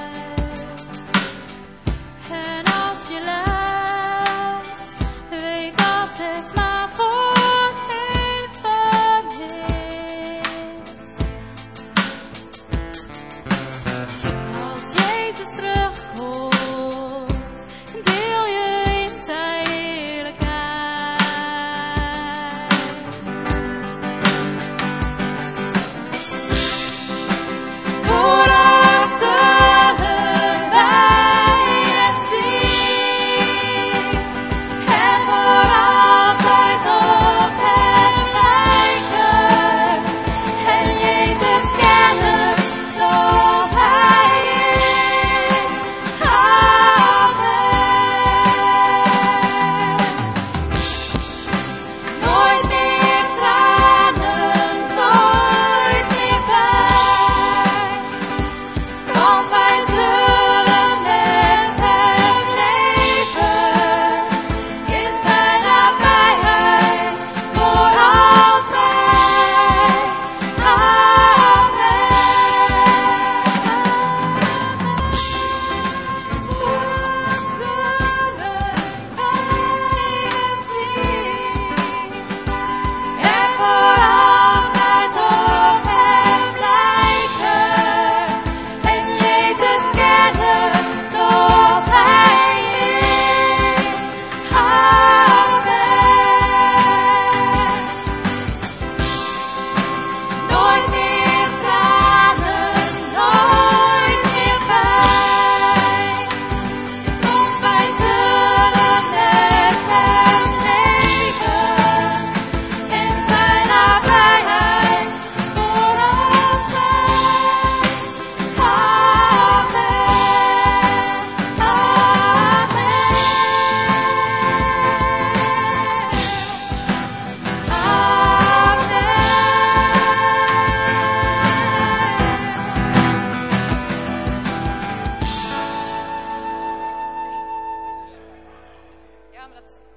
S5: En als je lijdt, weet dat het maar voor even is. Als Jezus terugkomt, deel je in zijn heerlijkheid. Spoedig zullen wij hem zien en voor altijd op hem lijken en Jezus kennen zoals hij is. Amen. Nooit meer tranen, nooit meer pijn, want wij zullen met hem leven in zijn nabijheid voor altijd. Amen. Spoedig zullen wij hem zien en voor altijd op hem lijken en Jezus kennen zoals hij is. Amen. Nooit meer tranen, nooit meer pijn, want wij zullen met hem leven in zijn nabijheid voor altijd. Amen.
S4: Ja, maar dat.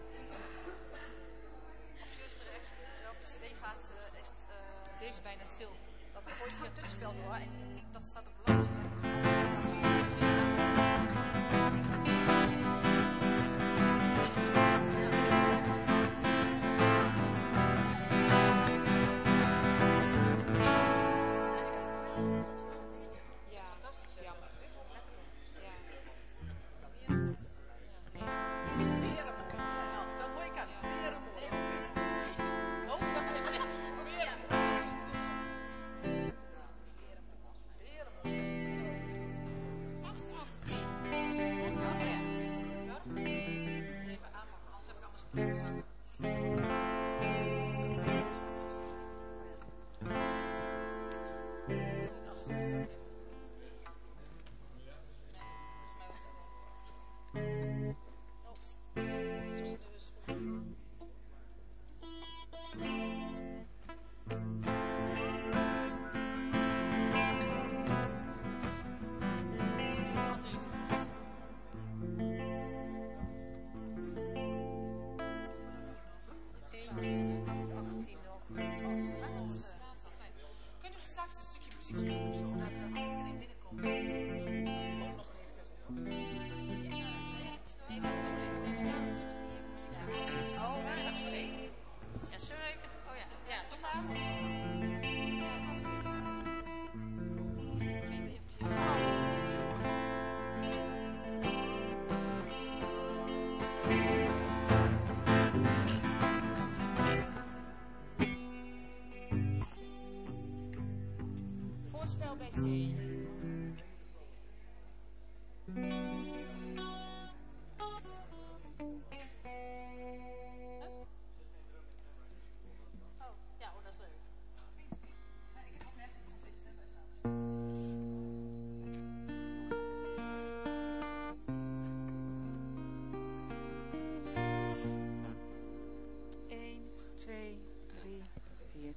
S4: Op zuster echt, op de cd gaat eh, echt. eh,
S2: Deze is bijna stil.
S4: dat wordt hier tussenspeld hoor. En dat staat op belang.
S1: Ja, jammer. Ja.
S3: Nou, dat gooi ik aan. Wereldmooi. Oh, dat is echt wereldmooi. Wereldmooi. muziek spelen of zo. Dat uh, als iedereen binnenkomt, ook nog de hele tijd op. Eerst naar de zee. Nee, dat is even nemen we aan. Even muziek aan. Oh, waar dan? Oh, nee. Ja, zullen we even? Oh ja, ja, we gaan. Geen idee of jullie het
S1: Voorspel bij zee.
S3: Oh, ja, oh, dat is leuk.
S4: Ik heb ook net zo'n zit stem bij staan.
S1: één, twee, drie, vier.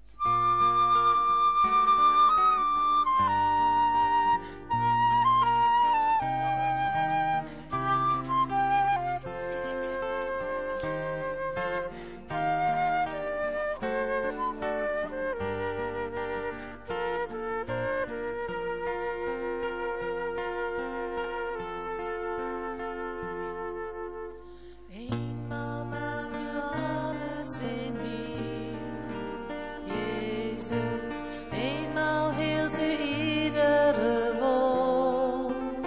S5: Eenmaal maakt u alles weer nieuw, Jezus. Eenmaal heelt u iedere wond.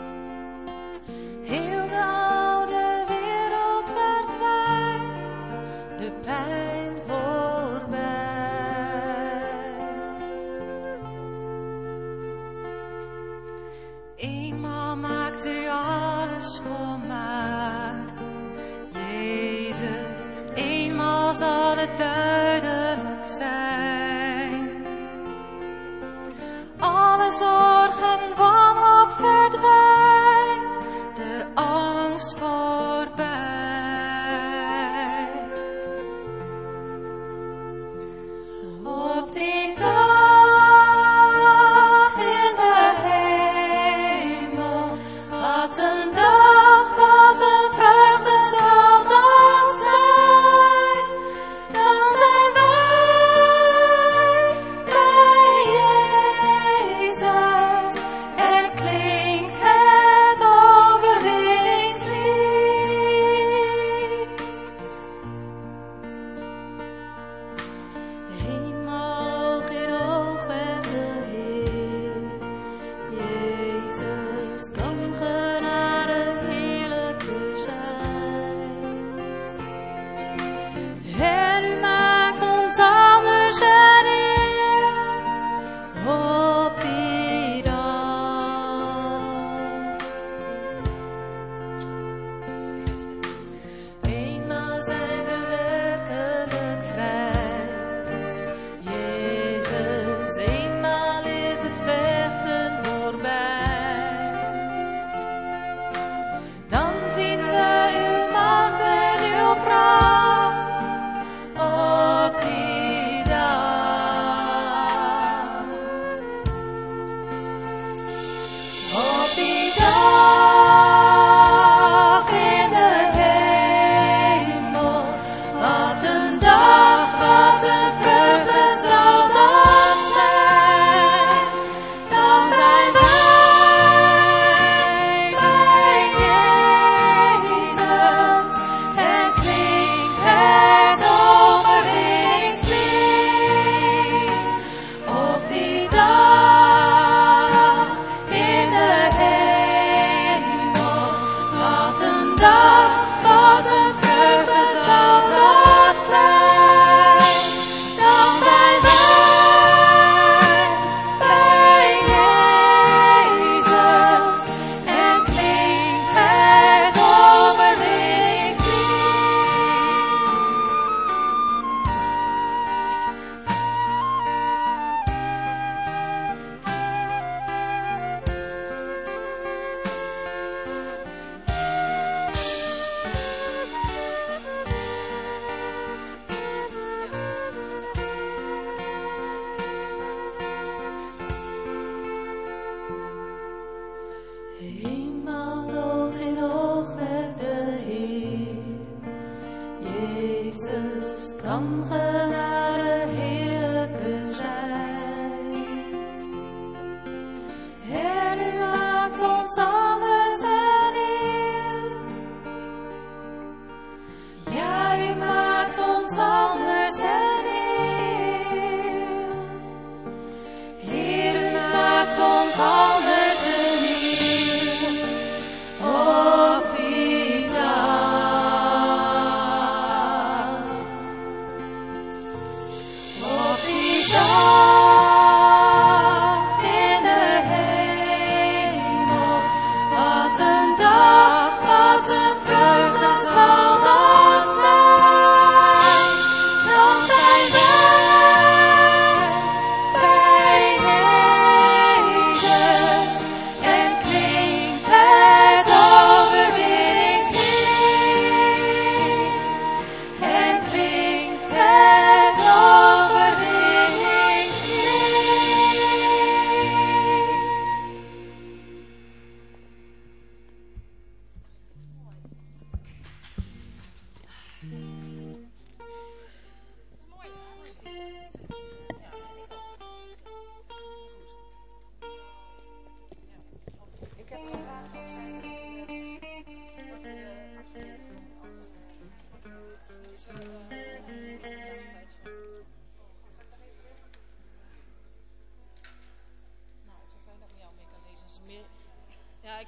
S5: Heel de oude wereld verdwijnt, de pijn voorbij. Eenmaal maakt u alles volmaakt, Jezus. Eenmaal zal het duidelijk zijn. Alle zorgen, wanhoop verdwijnt, de angst voorbij. Op die dag in de hemel, wat een dag, wat een vreugde zal dat zijn. Dan zijn wij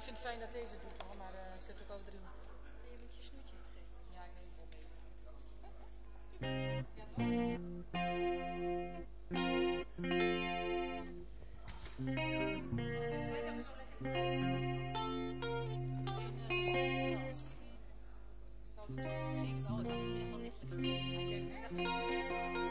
S4: vind het fijn dat deze het doet hoor, maar uh, ik heb het ook over doen.
S2: Je moet je snoetje vergeten.
S4: Ja, ik weet het wel mee.
S2: Ja, toch? Wij hebben zo lekker de tijd. In deze was. Zo doet het. Ik zal het vanmiddag wel lichtelijk steken.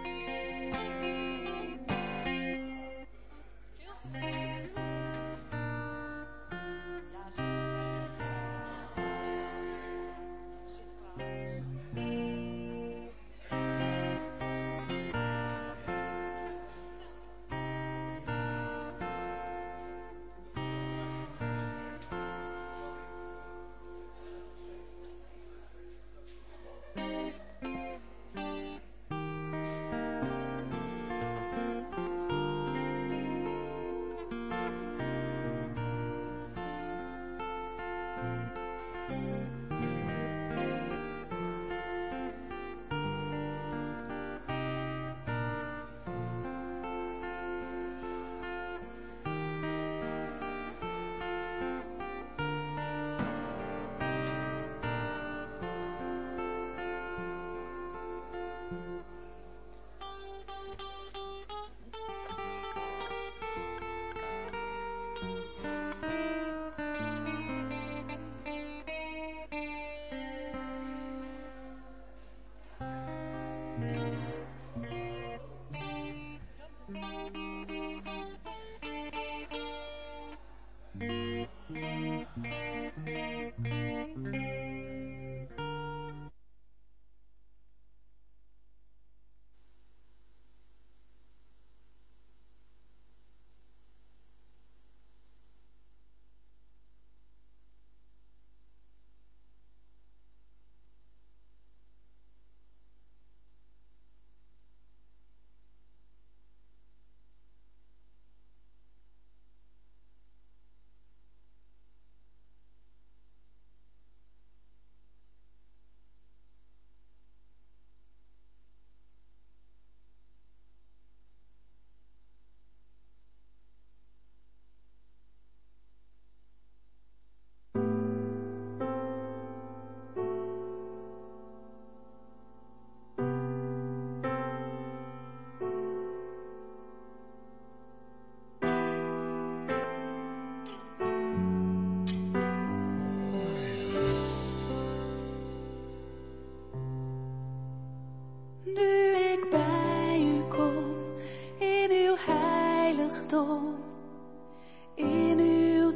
S5: In uw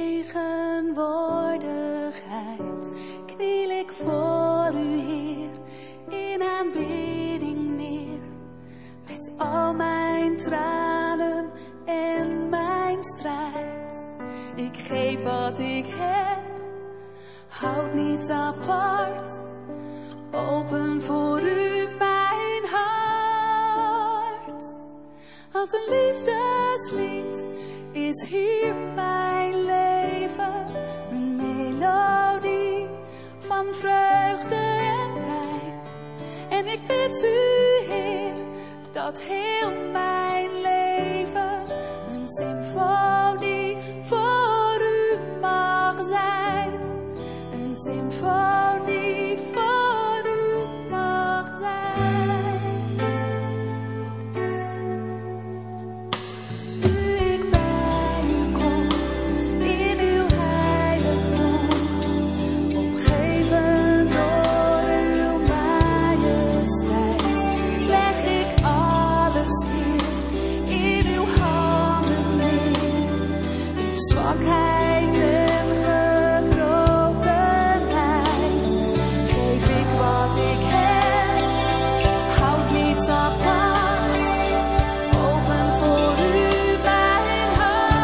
S5: tegenwoordigheid kniel ik voor u, Heer, in aanbidding neer. Met al mijn tranen en mijn strijd. Ik geef wat ik heb, houd niets apart. Open voor u mijn hart. Als een liefdeslied is hier mijn leven. Een melodie van vreugde en wijn. En ik bid u, Heer, dat heel mijn leven een symfonie voor u mag zijn. Een symfonie voor u mag zijn. Nu ik bij u kom in uw heiligdom, omgeven door uw majesteit, leg ik alles neer in uw handen neer. In zwakheid en gebrokenheid geef ik wat ik heb, houd niets apart. Open voor u mijn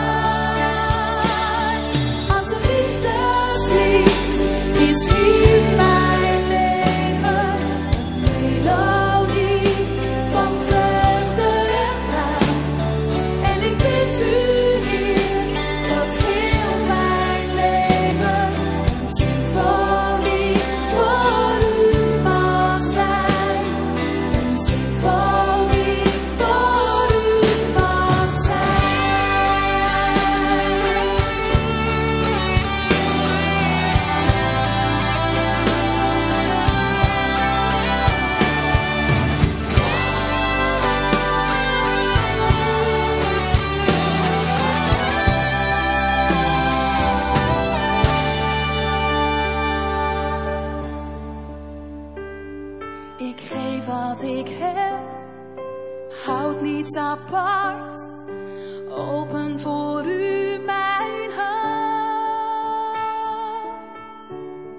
S5: hart. Als een liefdeslied is hier mijn leven. Een melodie van vreugde en wijn. En ik bid u, Heer, dat heel mijn leven een symfonie voor u mag zijn. Een symfonie voor u mag zijn. niets apart. Open voor u mijn hart.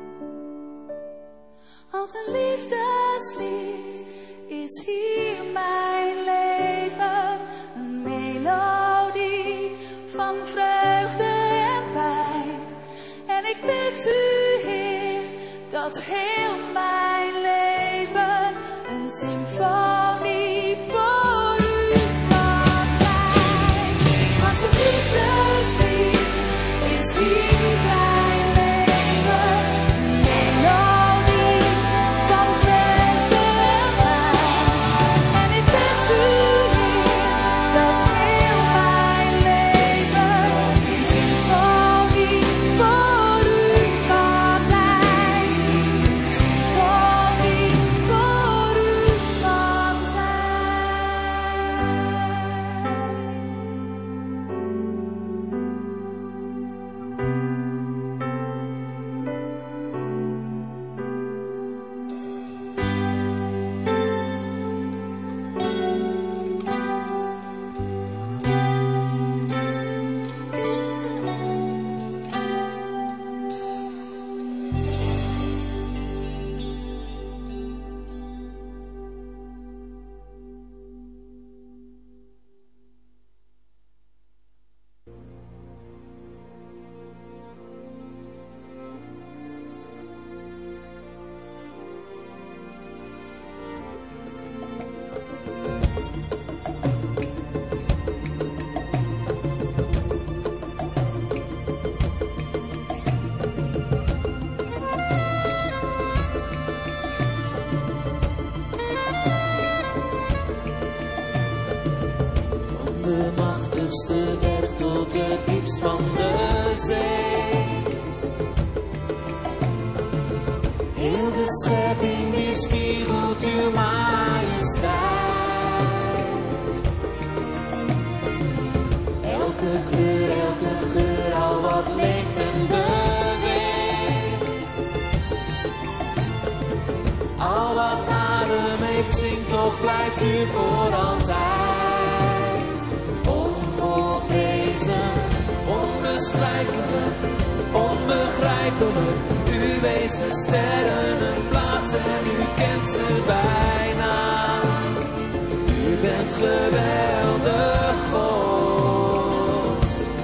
S5: Als een liefdeslied is hier mijn leven. Een melodie van vreugde en pijn. En ik bid u, Heer, dat heel mijn leven een symfonie voor u mag zijn. Als een liefdeslied is hier mijn leven, een melodie van vreugde en pijn. En ik bid u, Heer, dat heel mijn leven een symfonie voor u mag zijn. Een symfonie voor u mag
S7: de machtigste berg tot het diepst van de zee. Heel de schepping weerspiegelt uw majesteit. Elke kleur, elke geur, al wat leeft en beweegt. Al wat adem heeft, zingt, toch blijft u voor altijd. Onvolprezen, onbeschrijfelijk, onbegrijpelijk. U wees de sterren een plaats en u kent ze bijna. U bent geweldig, God.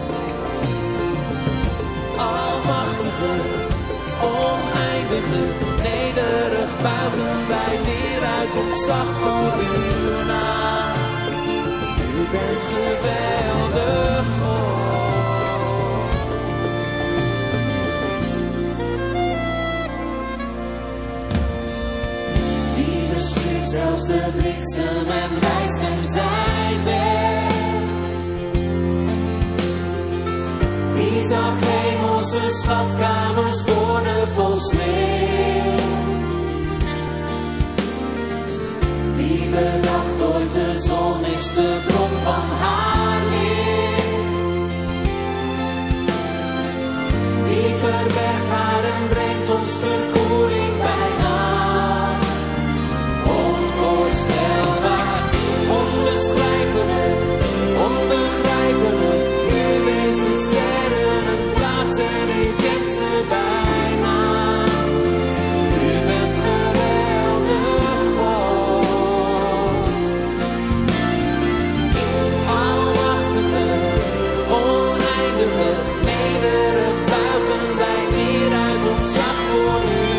S7: Almachtige, oneindige, nederig buigen wij neer uit ontzag voor uw naam. U bent geweldig, God. Wie bestuurt zelfs de bliksem en wijst hem zijn weg? Wie zag hemelse schatkamers boordevol sneeuw? Wie bedacht ooit de zon is de bron van haar licht? Wie verbergt haar en brengt ons verkoeling bij nacht? Onvoorstelbaar, onbeschrijfelijk, onbegrijpelijk. U wees de sterren een plaats en u kent ze bijna. U bent geweldig, God. Almachtige, oneindige, nederig buigen wij neer uit ontzag voor u.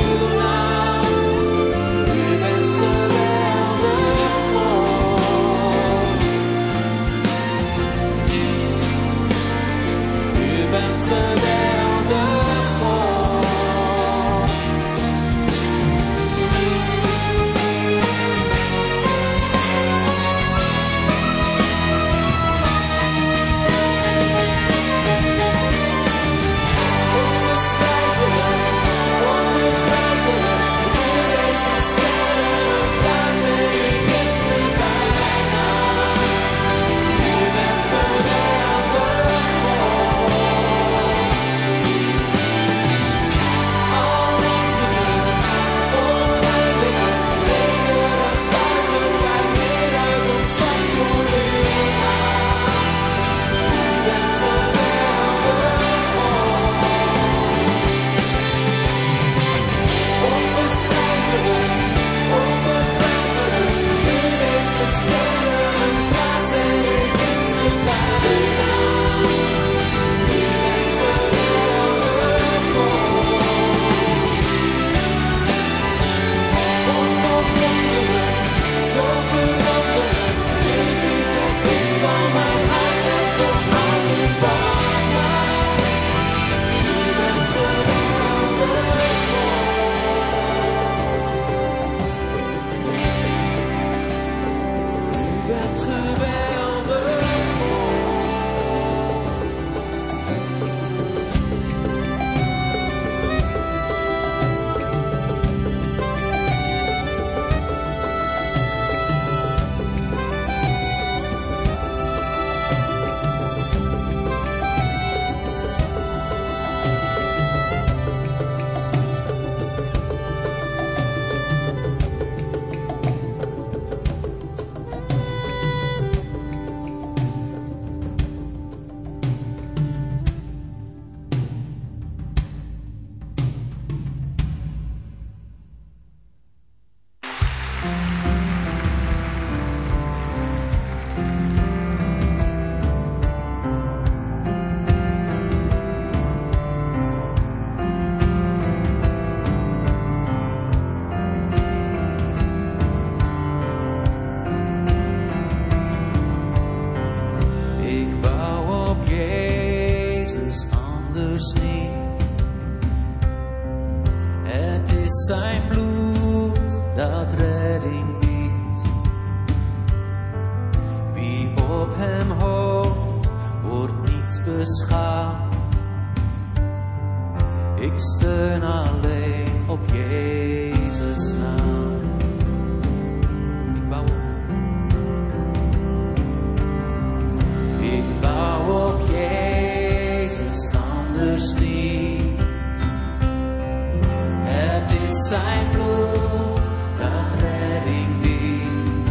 S7: op Jezus, anders niet. Het is zijn bloed dat redding biedt. Wie op hem hoopt, wordt niet beschaamd. Ik steun alleen op Jezus naam. Ik bouw op Ik bouw op Jezus, anders niet. Het is zijn bloed dat redding biedt.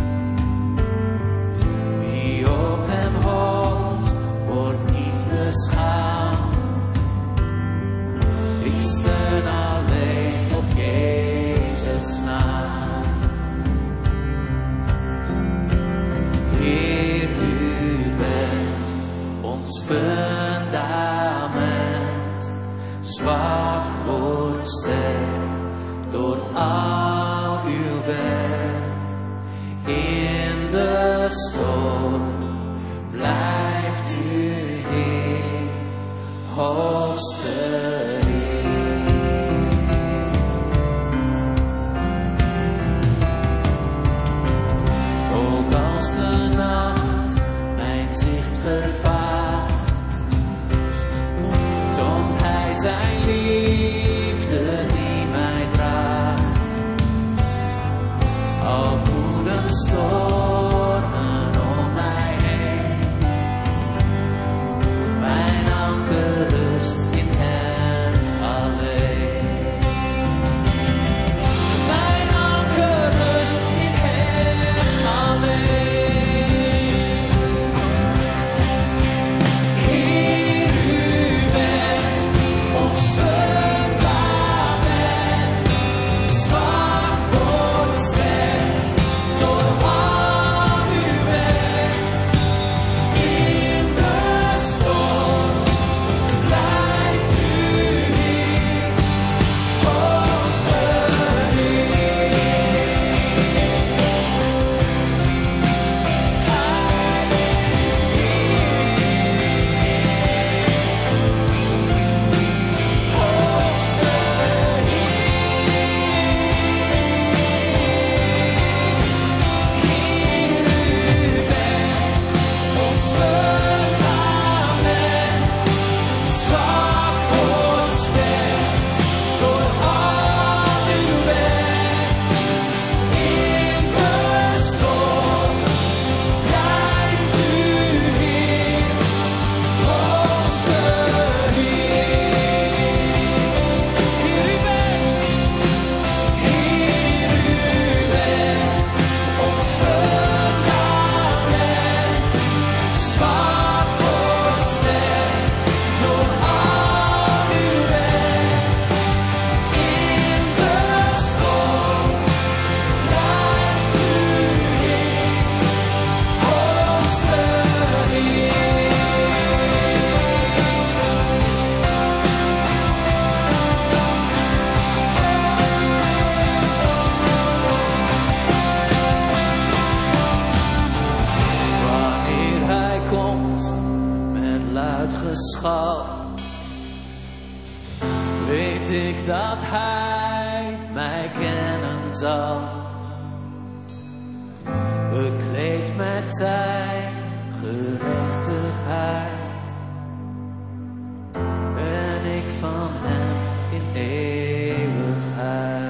S7: Wie op hem hoopt, wordt niet beschaamd. Ik steun alleen op Jezus naam. Heer, u bent ons fundament. Zwak wordt sterk door al uw werk. In de storm blijft u Heer, hoogste als de nacht mijn zicht vervaagt, toont hij zijn liefde die mij draagt. Al woeden stormen om mij heen, mijn anker rust in hem alleen. Mijn anker rust in hem alleen. Weet ik dat hij mij kennen zal, bekleed met zijn gerechtigheid, ben ik van hem in eeuwigheid.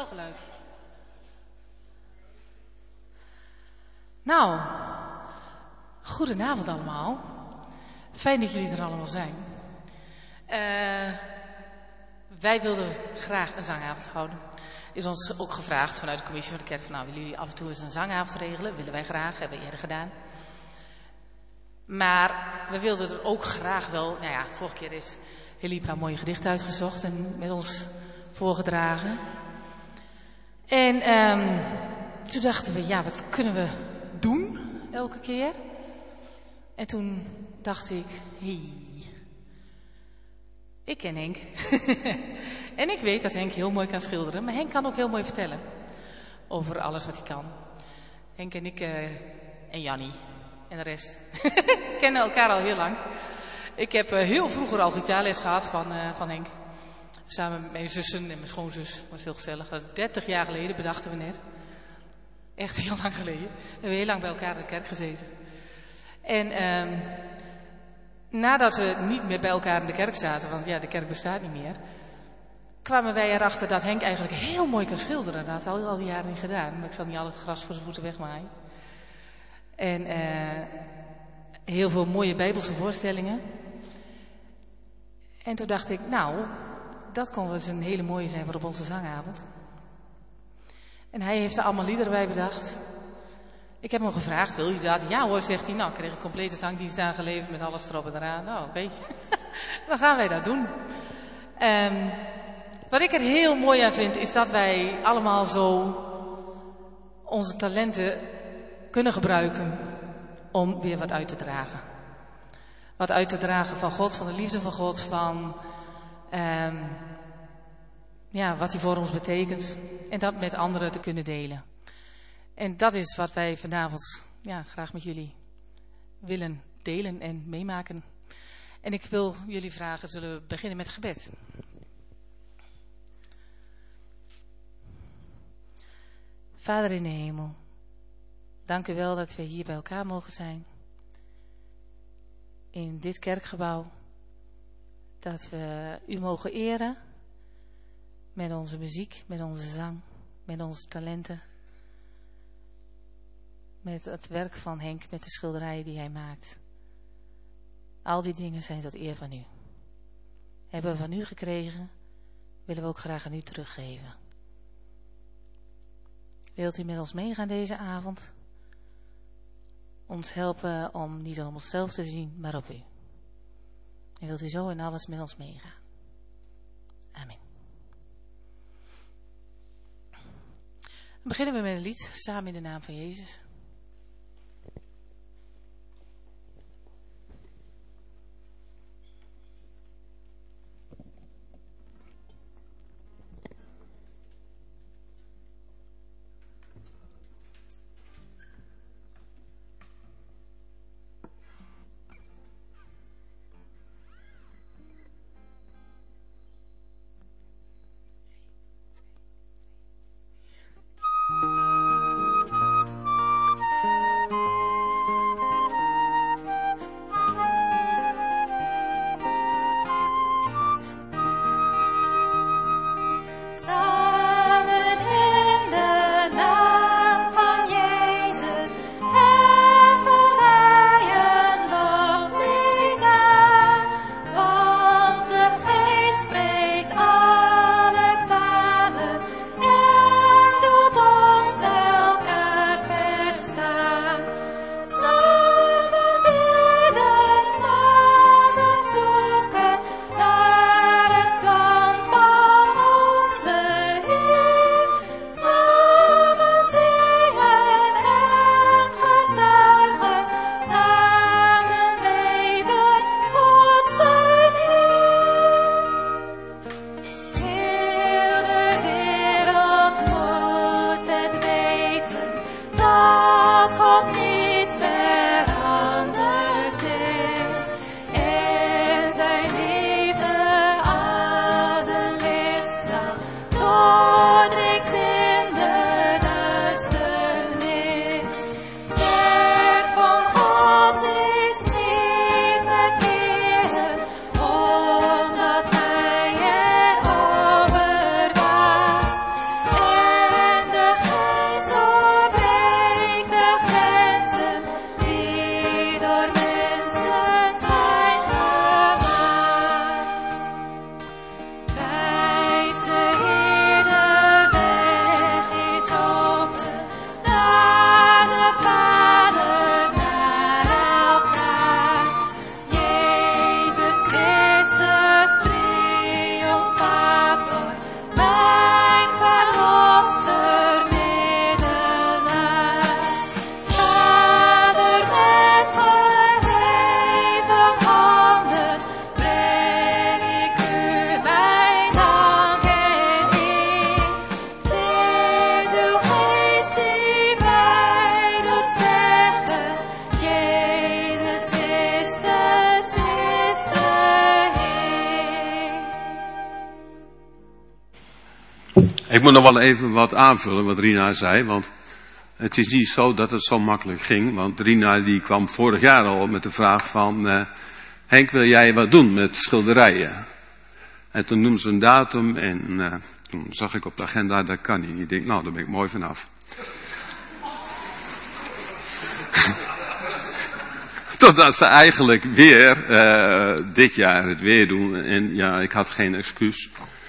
S8: wel geluid. Nou, goedenavond allemaal. Fijn dat jullie er allemaal zijn. Uh, wij wilden graag een zangavond houden. Is ons ook gevraagd vanuit de commissie van de kerk. Van, nou, willen jullie af en toe eens een zangavond regelen? Willen wij graag, hebben we eerder gedaan. Maar we wilden er ook graag wel... Nou ja, vorige keer heeft Hilly een paar mooie gedichten uitgezocht en met ons voorgedragen. En um, toen dachten we, ja, wat kunnen we doen elke keer? En toen dacht ik, hé, hey, ik ken Henk. En ik weet dat Henk heel mooi kan schilderen, maar Henk kan ook heel mooi vertellen over alles wat hij kan. Henk en ik uh, en Jannie en de rest kennen elkaar al heel lang. Ik heb uh, heel vroeger al gitaarles gehad van, uh, van Henk. Samen met mijn zussen en mijn schoonzus. Dat was heel gezellig. Dat was dertig jaar geleden, bedachten we net. Echt heel lang geleden. We hebben heel lang bij elkaar in de kerk gezeten. En um, nadat we niet meer bij elkaar in de kerk zaten, want ja, de kerk bestaat niet meer, kwamen wij erachter dat Henk eigenlijk heel mooi kan schilderen. Dat had hij al, al die jaren niet gedaan. Maar ik zal niet al het gras voor zijn voeten wegmaaien. En uh, heel veel mooie bijbelse voorstellingen. En toen dacht ik, nou, dat kon wel eens een hele mooie zijn voor op onze zangavond. En hij heeft er allemaal liederen bij bedacht. Ik heb hem gevraagd, wil je dat? Ja hoor, zegt hij. Nou, ik kreeg een complete zangdienst aangeleverd met alles erop en eraan. Nou, oké. Okay. Dan gaan wij dat doen. Um, wat ik er heel mooi aan vind, is dat wij allemaal zo onze talenten kunnen gebruiken om weer wat uit te dragen. Wat uit te dragen van God, van de liefde van God, van um, ja, wat hij voor ons betekent. En dat met anderen te kunnen delen. En dat is wat wij vanavond ja, graag met jullie willen delen en meemaken. En ik wil jullie vragen, zullen we beginnen met gebed. Vader in de hemel, dank u wel dat we hier bij elkaar mogen zijn. In dit kerkgebouw. Dat we u mogen eren met onze muziek, met onze zang, met onze talenten. Met het werk van Henk, met de schilderijen die hij maakt. Al die dingen zijn tot eer van u. Hebben we van u gekregen, willen we ook graag aan u teruggeven. Wilt u met ons meegaan deze avond? Ons helpen om niet om onszelf te zien, maar op u. En wilt u zo in alles met ons meegaan? Amen. Dan beginnen we met een lied, samen in de naam van Jezus.
S9: Ik moet nog wel even wat aanvullen wat Rina zei, want het is niet zo dat het zo makkelijk ging. Want Rina die kwam vorig jaar al met de vraag van, uh, Henk, wil jij wat doen met schilderijen? En toen noemde ze een datum en uh, toen zag ik op de agenda, dat kan niet. Ik denk, nou, daar ben ik mooi vanaf. Totdat ze eigenlijk weer uh, dit jaar het weer doen. En ja, ik had geen excuus.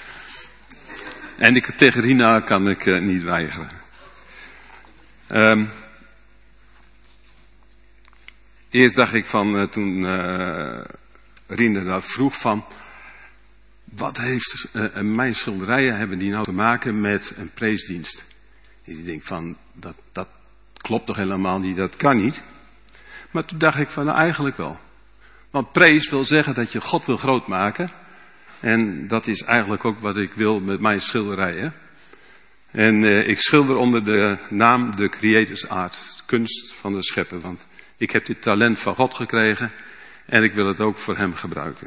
S9: En ik, tegen Rina kan ik uh, niet weigeren. Um, eerst dacht ik van, uh, toen uh, Rina dat vroeg van, wat heeft uh, mijn schilderijen hebben die nou te maken met een preesdienst? En ik denk van, dat, dat klopt toch helemaal niet, dat kan niet. Maar toen dacht ik van, nou eigenlijk wel. Want prees wil zeggen dat je God wil groot maken. En dat is eigenlijk ook wat ik wil met mijn schilderijen. En uh, ik schilder onder de naam de Creators Art, kunst van de schepper. Want ik heb dit talent van God gekregen en ik wil het ook voor hem gebruiken.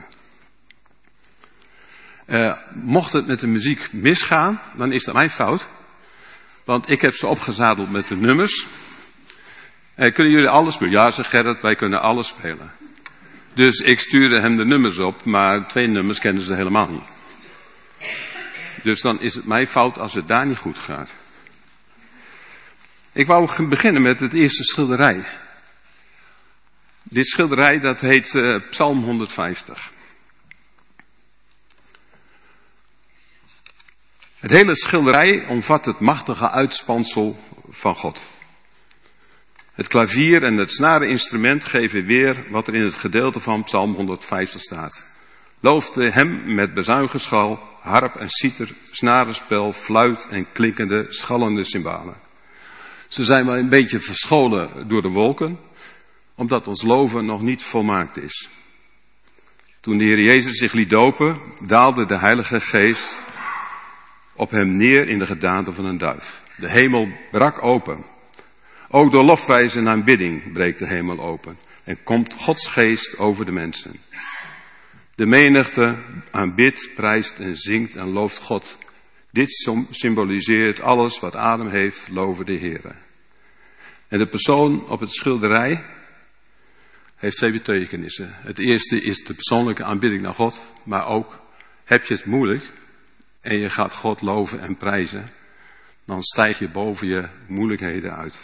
S9: Uh, mocht het met de muziek misgaan, dan is dat mijn fout. Want ik heb ze opgezadeld met de nummers. Uh, kunnen jullie alles spelen? Ja, zegt Gerrit, wij kunnen alles spelen. Dus ik stuurde hem de nummers op, maar twee nummers kennen ze helemaal niet. Dus dan is het mijn fout als het daar niet goed gaat. Ik wou beginnen met het eerste schilderij. Dit schilderij dat heet uh, Psalm honderdvijftig. Het hele schilderij omvat het machtige uitspansel van God. Het klavier en het snareninstrument geven weer wat er in het gedeelte van Psalm honderdvijftig staat. Loofde hem met bezuingeschal, harp en citer, snarenspel, fluit en klinkende, schallende cymbalen. Ze zijn wel een beetje verscholen door de wolken, omdat ons loven nog niet volmaakt is. Toen de Heer Jezus zich liet dopen, daalde de Heilige Geest op hem neer in de gedaante van een duif. De hemel brak open. Ook door lofprijs en aanbidding breekt de hemel open en komt Gods geest over de mensen. De menigte aanbidt, prijst en zingt en looft God. Dit symboliseert alles wat adem heeft, loven de Heere. En de persoon op het schilderij heeft twee betekenissen. Het eerste is de persoonlijke aanbidding naar God, maar ook heb je het moeilijk en je gaat God loven en prijzen, dan stijg je boven je moeilijkheden uit.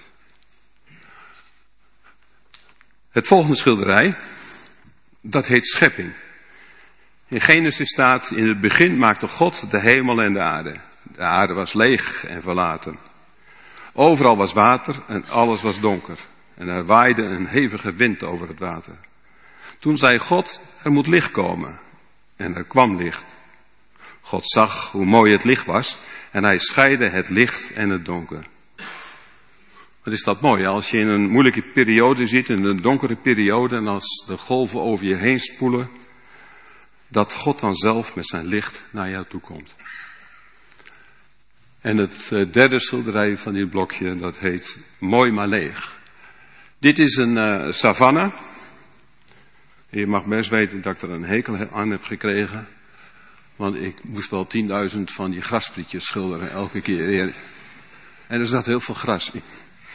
S9: Het volgende schilderij, dat heet schepping. In Genesis staat, in het begin maakte God de hemel en de aarde. De aarde was leeg en verlaten. Overal was water en alles was donker. En er waaide een hevige wind over het water. Toen zei God, er moet licht komen. En er kwam licht. God zag hoe mooi het licht was en hij scheidde het licht en het donker. Wat is dat mooi, als je in een moeilijke periode zit, in een donkere periode, en als de golven over je heen spoelen, dat God dan zelf met zijn licht naar jou toe komt. En het derde schilderij van dit blokje, dat heet Mooi maar leeg. Dit is een uh, savanne. Je mag best weten dat ik er een hekel aan heb gekregen. Want ik moest wel tienduizend van die grasprietjes schilderen, elke keer. En er zat heel veel gras in.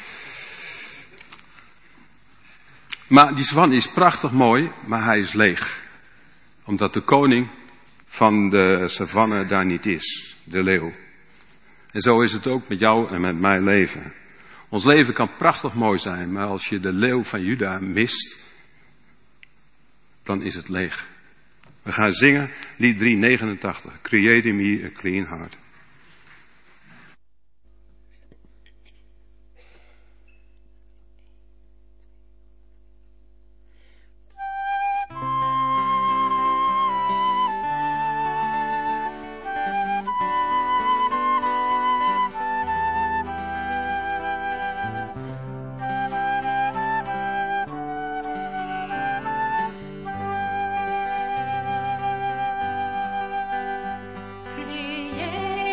S9: Maar die savanne is prachtig mooi, maar hij is leeg. Omdat de koning van de savanne daar niet is, de leeuw. En zo is het ook met jou en met mijn leven. Ons leven kan prachtig mooi zijn, maar als je de leeuw van Juda mist, dan is het leeg. We gaan zingen, lied driehonderdnegenentachtig, Create in me a clean heart.
S5: Create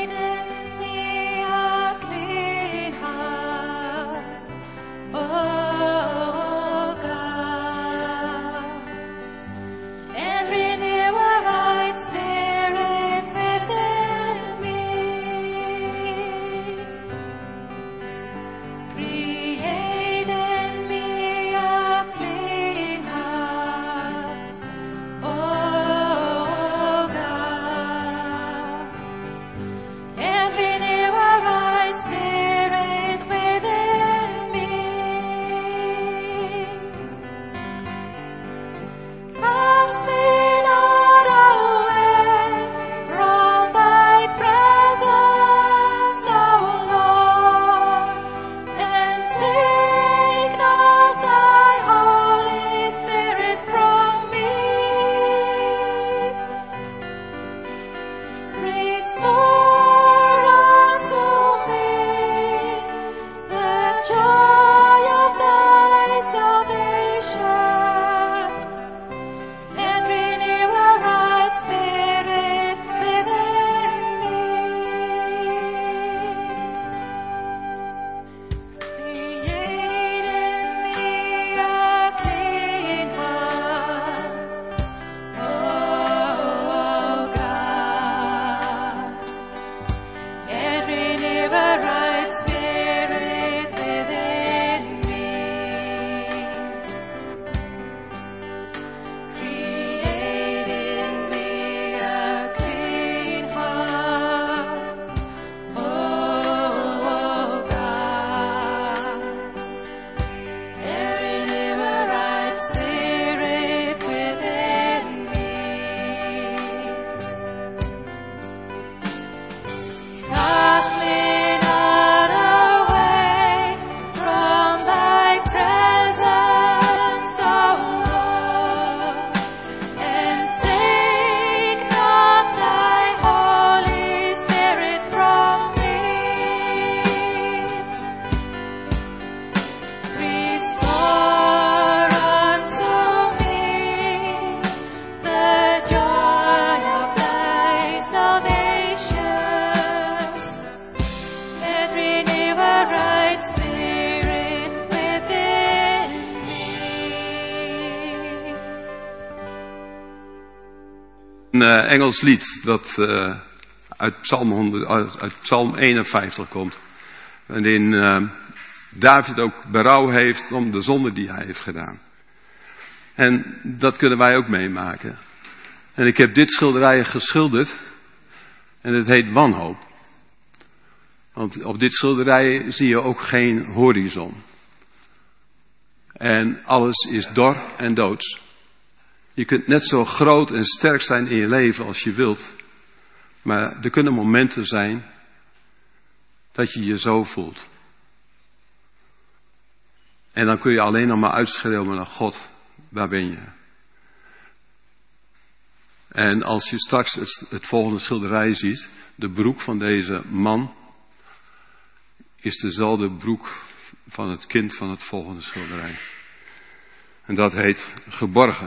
S9: Een uh, Engels lied dat uh, uit, Psalm honderd, uit, uit Psalm eenenvijftig komt. Waarin uh, David ook berouw heeft om de zonde die hij heeft gedaan. En dat kunnen wij ook meemaken. En ik heb dit schilderij geschilderd. En het heet Wanhoop. Want op dit schilderij zie je ook geen horizon. En alles is dor en doods. Je kunt net zo groot en sterk zijn in je leven als je wilt. Maar er kunnen momenten zijn dat je je zo voelt. En dan kun je alleen nog maar uitschreeuwen naar God, waar ben je? En als je straks het, het volgende schilderij ziet, de broek van deze man is dezelfde broek van het kind van het volgende schilderij. En dat heet Geborgen.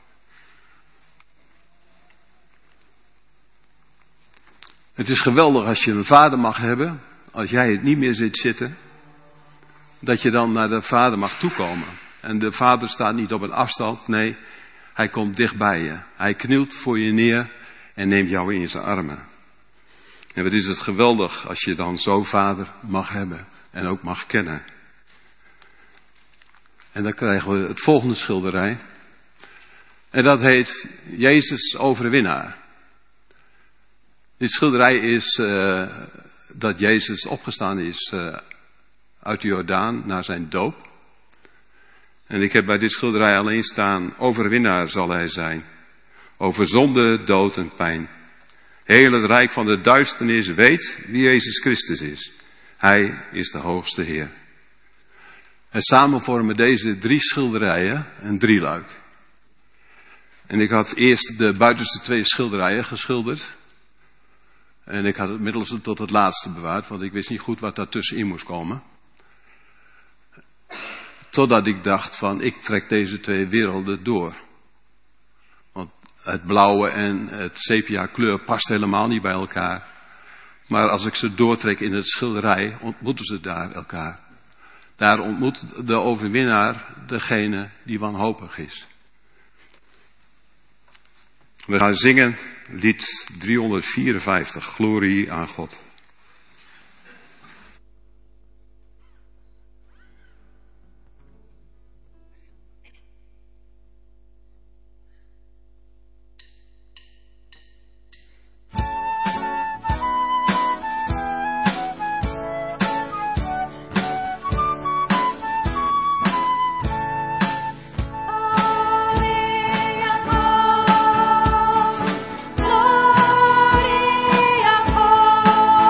S9: Het is geweldig als je een vader mag hebben, als jij het niet meer ziet zitten, dat je dan naar de vader mag toekomen. En de vader staat niet op een afstand, nee, hij komt dicht bij je. Hij knielt voor je neer en neemt jou in zijn armen. En wat is het geweldig als je dan zo'n vader mag hebben en ook mag kennen. En dan krijgen we het volgende schilderij. En dat heet Jezus overwinnaar. Dit schilderij is uh, dat Jezus opgestaan is uh, uit de Jordaan naar zijn doop. En ik heb bij dit schilderij alleen staan, overwinnaar zal hij zijn. Over zonde, dood en pijn. Heel het rijk van de duisternis weet wie Jezus Christus is. Hij is de hoogste Heer. En samen vormen deze drie schilderijen een drieluik. En ik had eerst de buitenste twee schilderijen geschilderd. En ik had het middelste tot het laatste bewaard, want ik wist niet goed wat daartussenin moest komen. Totdat ik dacht van, ik trek deze twee werelden door. Want het blauwe en het sepia kleur past helemaal niet bij elkaar. Maar als ik ze doortrek in het schilderij, ontmoeten ze daar elkaar. Daar ontmoet de overwinnaar degene die wanhopig is. We gaan zingen lied driehonderdvierenvijftig, Glorie aan God.
S5: Gloria,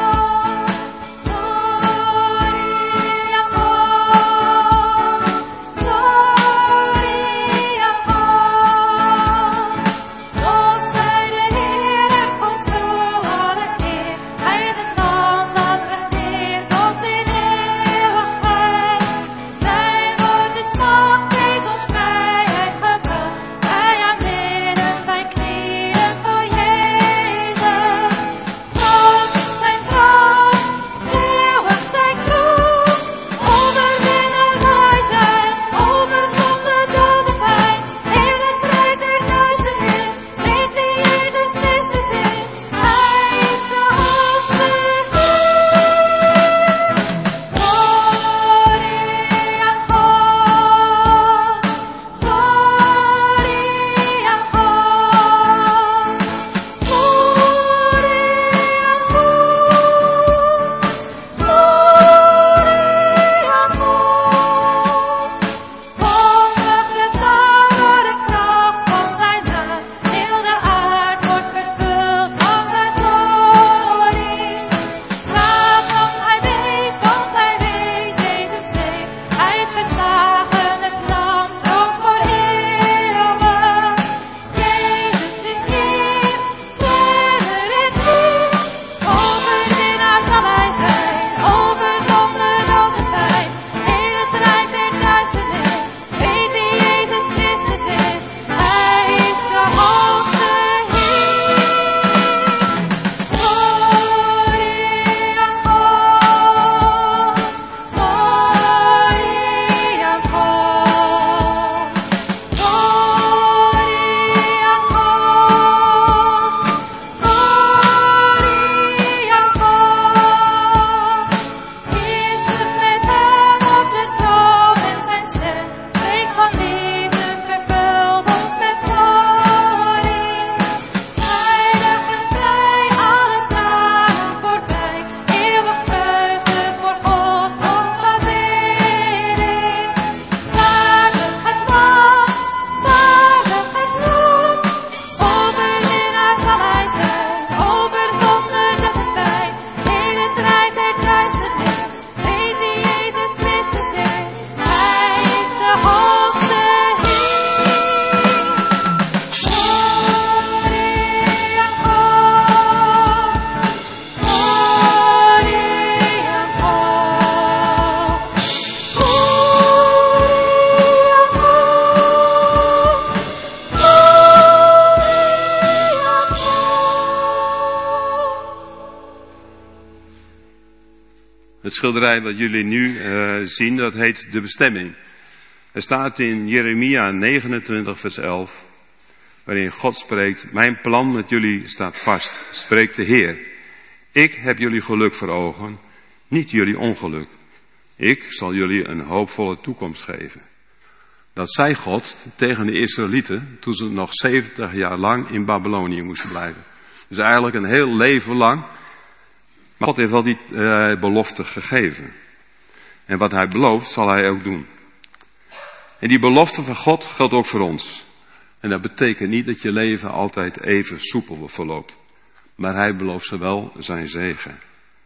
S9: Het schilderij wat jullie nu uh, zien, dat heet De Bestemming. Er staat in Jeremia negenentwintig vers elf, waarin God spreekt, mijn plan met jullie staat vast, spreekt de Heer. Ik heb jullie geluk voor ogen, niet jullie ongeluk. Ik zal jullie een hoopvolle toekomst geven. Dat zei God tegen de Israëlieten toen ze nog zeventig jaar lang in Babylonië moesten blijven. Dus eigenlijk een heel leven lang. Maar God heeft wel die uh, belofte gegeven. En wat hij belooft zal hij ook doen. En die belofte van God geldt ook voor ons. En dat betekent niet dat je leven altijd even soepel verloopt. Maar hij belooft ze wel zijn zegen.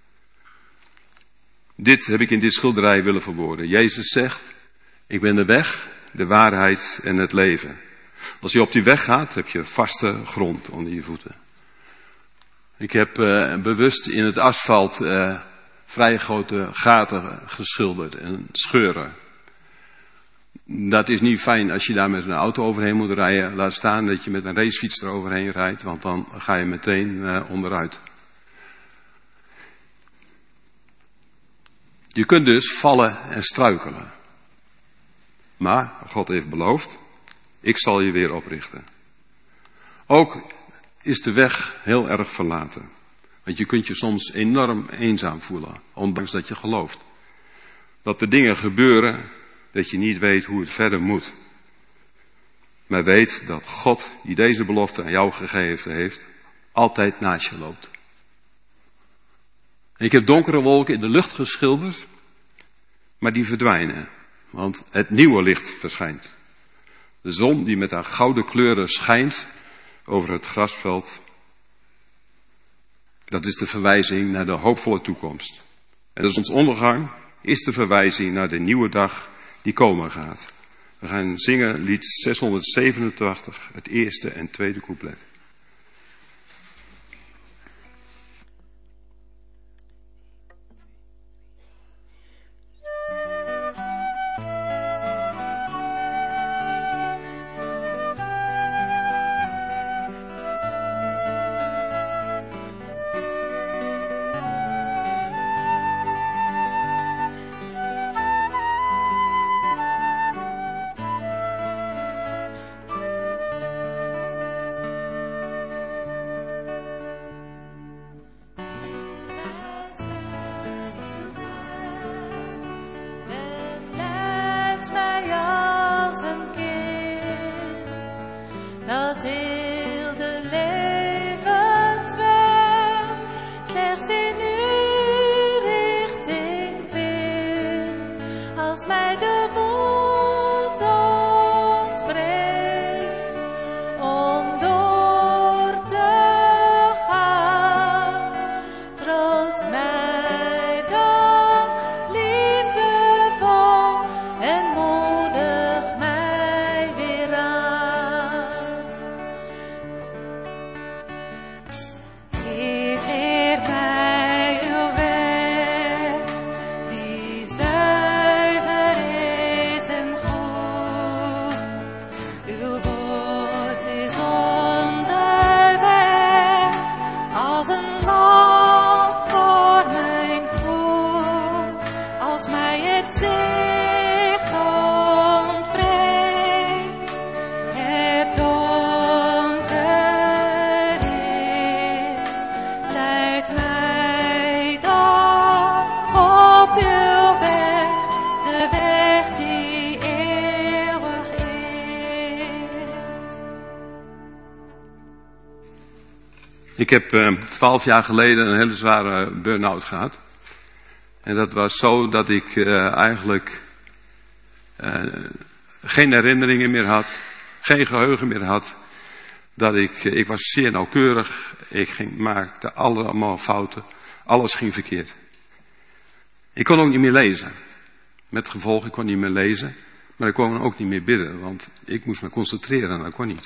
S9: Dit heb ik in dit schilderij willen verwoorden. Jezus zegt, ik ben de weg, de waarheid en het leven. Als je op die weg gaat, heb je vaste grond onder je voeten. Ik heb uh, bewust in het asfalt uh, vrij grote gaten geschilderd en scheuren. Dat is niet fijn als je daar met een auto overheen moet rijden. Laat staan dat je met een racefiets eroverheen rijdt, want dan ga je meteen uh, onderuit. Je kunt dus vallen en struikelen. Maar God heeft beloofd, ik zal je weer oprichten. Ook is de weg heel erg verlaten. Want je kunt je soms enorm eenzaam voelen, ondanks dat je gelooft. Dat er dingen gebeuren, dat je niet weet hoe het verder moet. Maar weet dat God, die deze belofte aan jou gegeven heeft, altijd naast je loopt. Ik heb donkere wolken in de lucht geschilderd, maar die verdwijnen. Want het nieuwe licht verschijnt. De zon die met haar gouden kleuren schijnt over het grasveld. Dat is de verwijzing naar de hoopvolle toekomst. En de zonsondergang is de verwijzing naar de nieuwe dag die komen gaat. We gaan zingen lied zeshonderdzevenentachtig, het eerste en tweede couplet. Ik heb twaalf uh, jaar geleden een hele zware burn-out gehad. En dat was zo dat ik uh, eigenlijk uh, geen herinneringen meer had, geen geheugen meer had. Dat ik, uh, ik was zeer nauwkeurig, ik ging, maakte allemaal fouten, alles ging verkeerd. Ik kon ook niet meer lezen. Met gevolg, ik kon niet meer lezen, maar ik kon ook niet meer bidden, want ik moest me concentreren en dat kon niet.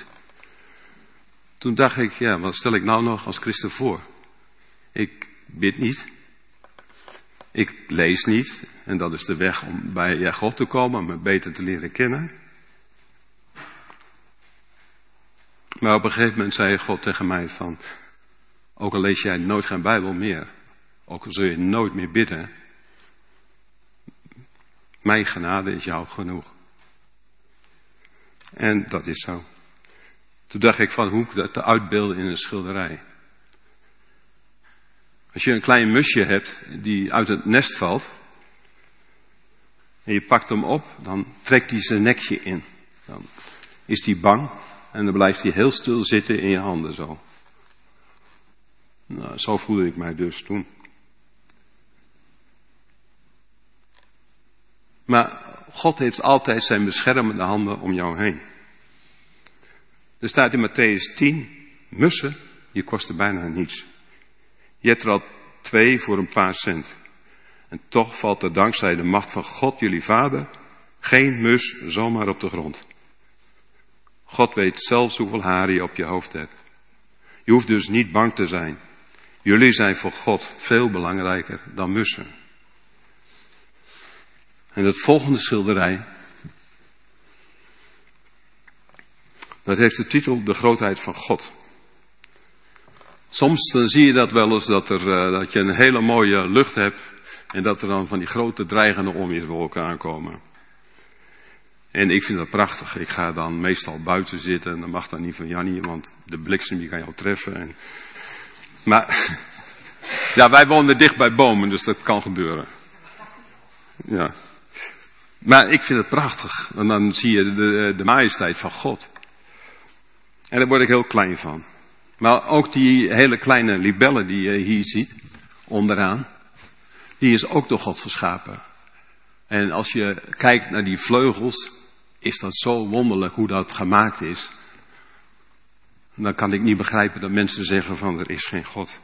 S9: Toen dacht ik, ja, wat stel ik nou nog als christen voor? Ik bid niet. Ik lees niet. En dat is de weg om bij ja, God te komen, om me beter te leren kennen. Maar op een gegeven moment zei God tegen mij van, ook al lees jij nooit geen Bijbel meer, ook al zul je nooit meer bidden, Mijn genade is jou genoeg. En dat is zo. Toen dacht ik van hoe ik dat te uitbeelden in een schilderij. Als je een klein musje hebt die uit het nest valt. En je pakt hem op, dan trekt hij zijn nekje in. Dan is hij bang en dan blijft hij heel stil zitten in je handen zo. Nou, zo voelde ik mij dus toen. Maar God heeft altijd zijn beschermende handen om jou heen. Er staat in Matthäus tien, mussen, die kosten bijna niets. Je hebt er al twee voor een paar cent. En toch valt er dankzij de macht van God, jullie vader, geen mus zomaar op de grond. God weet zelfs hoeveel haren je op je hoofd hebt. Je hoeft dus niet bang te zijn. Jullie zijn voor God veel belangrijker dan mussen. En het volgende schilderij, dat heeft de titel De grootheid van God. Soms dan zie je dat wel eens, dat, er, uh, dat je een hele mooie lucht hebt en dat er dan van die grote dreigende onweerswolken aankomen. En ik vind dat prachtig. Ik ga dan meestal buiten zitten en dan mag dat niet van Jannie, want de bliksem die kan jou treffen. En... Maar ja, wij wonen dicht bij bomen, dus dat kan gebeuren. Ja. Maar ik vind het prachtig. En dan zie je de, de majesteit van God. En daar word ik heel klein van. Maar ook die hele kleine libelle die je hier ziet, onderaan, die is ook door God geschapen. En als je kijkt naar die vleugels, is dat zo wonderlijk hoe dat gemaakt is. Dan kan ik niet begrijpen dat mensen zeggen van er is geen God.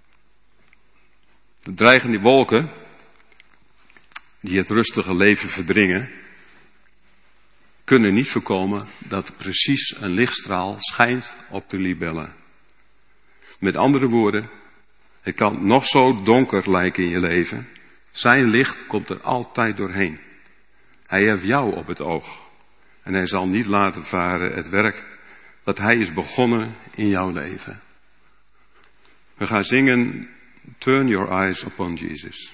S9: De dreigende wolken, die het rustige leven verdringen, kunnen niet voorkomen dat precies een lichtstraal schijnt op de libellen. Met andere woorden, het kan nog zo donker lijken in je leven. Zijn licht komt er altijd doorheen. Hij heeft jou op het oog. En hij zal niet laten varen het werk dat hij is begonnen in jouw leven. We gaan zingen Turn Your Eyes Upon Jesus.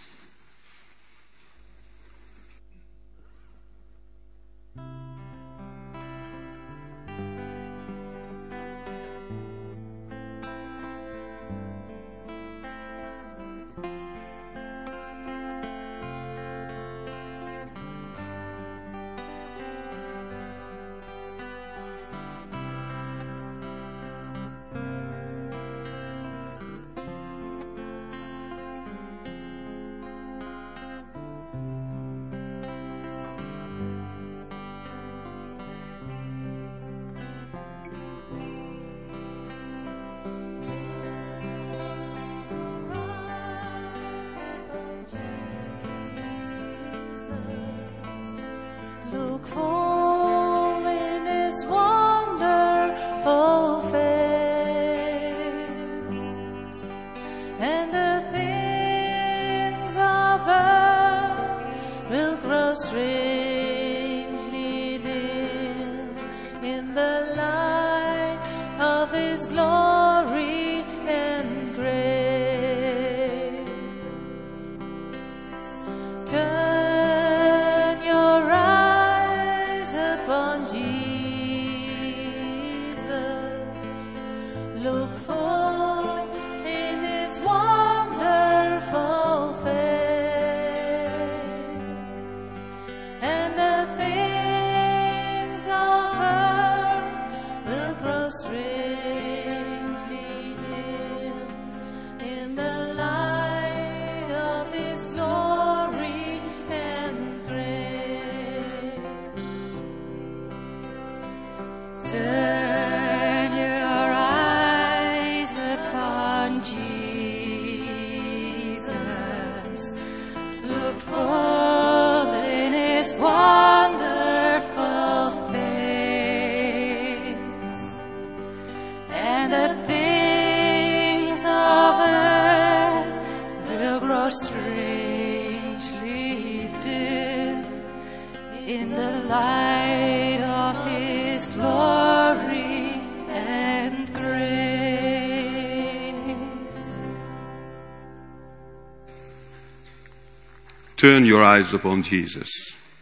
S5: Look full in His wonderful face, and the things of earth will grow strangely dim in the light of His glory and grace. Turn Look full in His wonderful face, and the things of earth will grow strangely dim in the light of His glory and grace. Turn your eyes upon Jesus. Look full in His wonderful face, and the things of earth will grow strangely dim in the light of His glory and grace.
S9: Turn your eyes upon Jesus.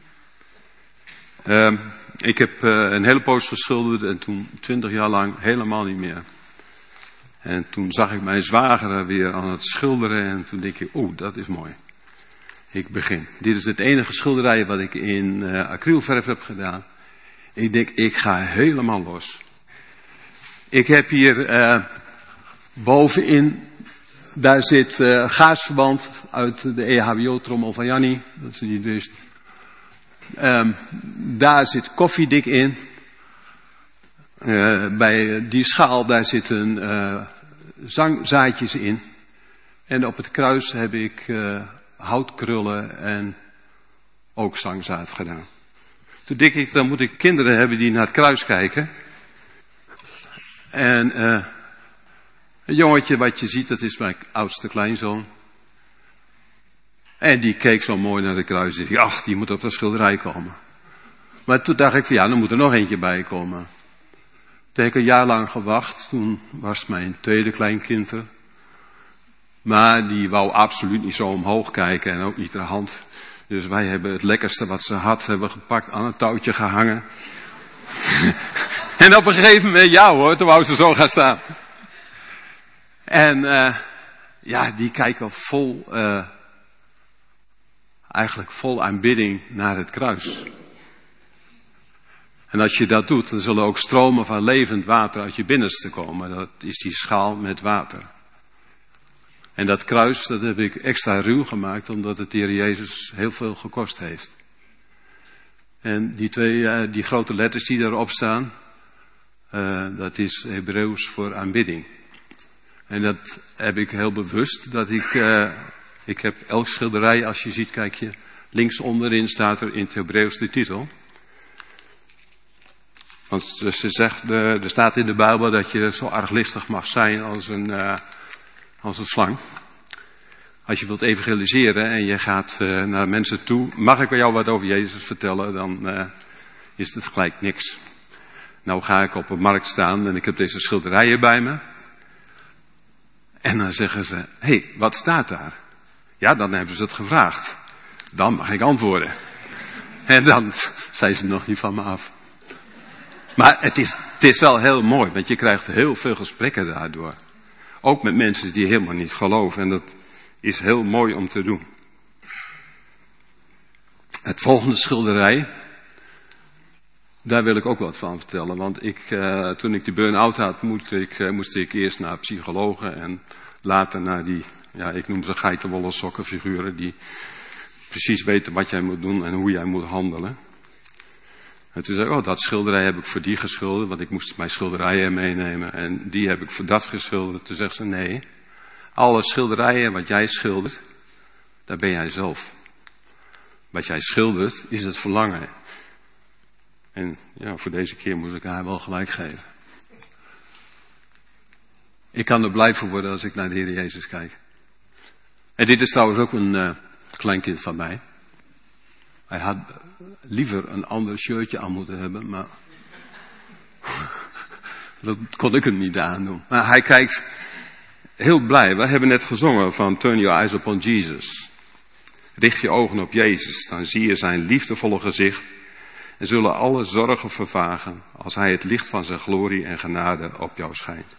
S9: Uh, ik heb uh, een hele poos geschilderd en toen twintig jaar lang helemaal niet meer. En toen zag ik mijn zwager weer aan het schilderen en toen denk ik, oeh, dat is mooi. Ik begin. Dit is het enige schilderij wat ik in uh, acrylverf heb gedaan. Ik denk, ik ga helemaal los. Ik heb hier uh, bovenin, daar zit uh, gaarsverband uit de E H B O-trommel van Jannie. Dat is niet wist. Um, daar zit koffiedik in. Uh, bij die schaal, daar zitten uh, zangzaadjes in. En op het kruis heb ik uh, houtkrullen en ook zangzaad gedaan. Toen denk ik, dan moet ik kinderen hebben die naar het kruis kijken. En uh, een jongetje wat je ziet, dat is mijn oudste kleinzoon. En die keek zo mooi naar de kruis. En dacht, ach, die moet op dat schilderij komen. Maar toen dacht ik van ja, dan moet er nog eentje bij komen. Toen heb ik een jaar lang gewacht. Toen was mijn tweede kleinkind er. Maar die wou absoluut niet zo omhoog kijken en ook niet de hand. Dus wij hebben het lekkerste wat ze had, hebben gepakt, aan een touwtje gehangen. En op een gegeven moment, ja hoor, toen wou ze zo gaan staan. En uh, ja, die kijken vol, uh, eigenlijk vol aanbidding naar het kruis. En als je dat doet, dan zullen ook stromen van levend water uit je binnenste komen. Dat is die schaal met water. En dat kruis, dat heb ik extra ruw gemaakt, omdat het de Heer Jezus heel veel gekost heeft. En die twee, uh, die grote letters die daarop staan, uh, dat is Hebreeuws voor aanbidding. En dat heb ik heel bewust, dat ik, uh, ik heb elk schilderij, als je ziet, kijk je, links onderin staat er in het Hebreeuws de titel. Want ze zegt, er staat in de Bijbel dat je zo arglistig mag zijn als een, uh, als een slang. Als je wilt evangeliseren en je gaat uh, naar mensen toe, mag ik bij jou wat over Jezus vertellen, dan uh, is het gelijk niks. Nou ga ik op een markt staan en ik heb deze schilderijen bij me. En dan zeggen ze, hé, hey, wat staat daar? Ja, dan hebben ze het gevraagd. Dan mag ik antwoorden. En dan zijn ze nog niet van me af. Maar het is, het is wel heel mooi, want je krijgt heel veel gesprekken daardoor. Ook met mensen die helemaal niet geloven. En dat is heel mooi om te doen. Het volgende schilderij, daar wil ik ook wat van vertellen. Want ik, uh, toen ik de burn-out had, moest ik, uh, moest ik eerst naar psychologen en later naar die, ja, ik noem ze geitenwolle sokkenfiguren, die precies weten wat jij moet doen en hoe jij moet handelen. En toen zei ik, oh, dat schilderij heb ik voor die geschilderd, want ik moest mijn schilderijen meenemen. En die heb ik voor dat geschilderd. Toen zegt ze, nee, alle schilderijen wat jij schildert, daar ben jij zelf. Wat jij schildert, is het verlangen. En ja, voor deze keer moest ik haar wel gelijk geven. Ik kan er blij voor worden als ik naar de Heer Jezus kijk. En dit is trouwens ook een uh, kleinkind van mij. Hij had liever een ander shirtje aan moeten hebben, maar dat kon ik hem niet aandoen. Maar hij kijkt heel blij. We hebben net gezongen van Turn Your Eyes Upon Jesus. Richt je ogen op Jezus, dan zie je zijn liefdevolle gezicht en zullen alle zorgen vervagen als hij het licht van zijn glorie en genade op jou schijnt.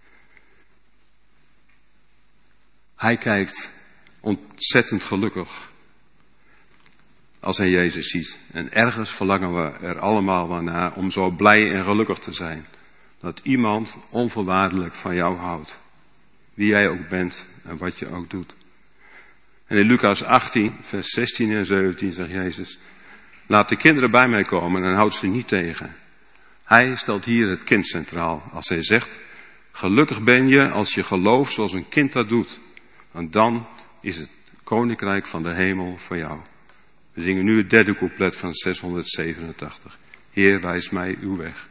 S9: Hij kijkt ontzettend gelukkig als hij Jezus ziet. En ergens verlangen we er allemaal wel naar om zo blij en gelukkig te zijn. Dat iemand onvoorwaardelijk van jou houdt. Wie jij ook bent en wat je ook doet. En in Lucas achttien, vers zestien en zeventien zegt Jezus, laat de kinderen bij mij komen en houd ze niet tegen. Hij stelt hier het kind centraal als hij zegt, gelukkig ben je als je gelooft zoals een kind dat doet. Want dan is het koninkrijk van de hemel voor jou. We zingen nu het derde couplet van zeshonderdzevenentachtig. Heer, wijs mij uw weg.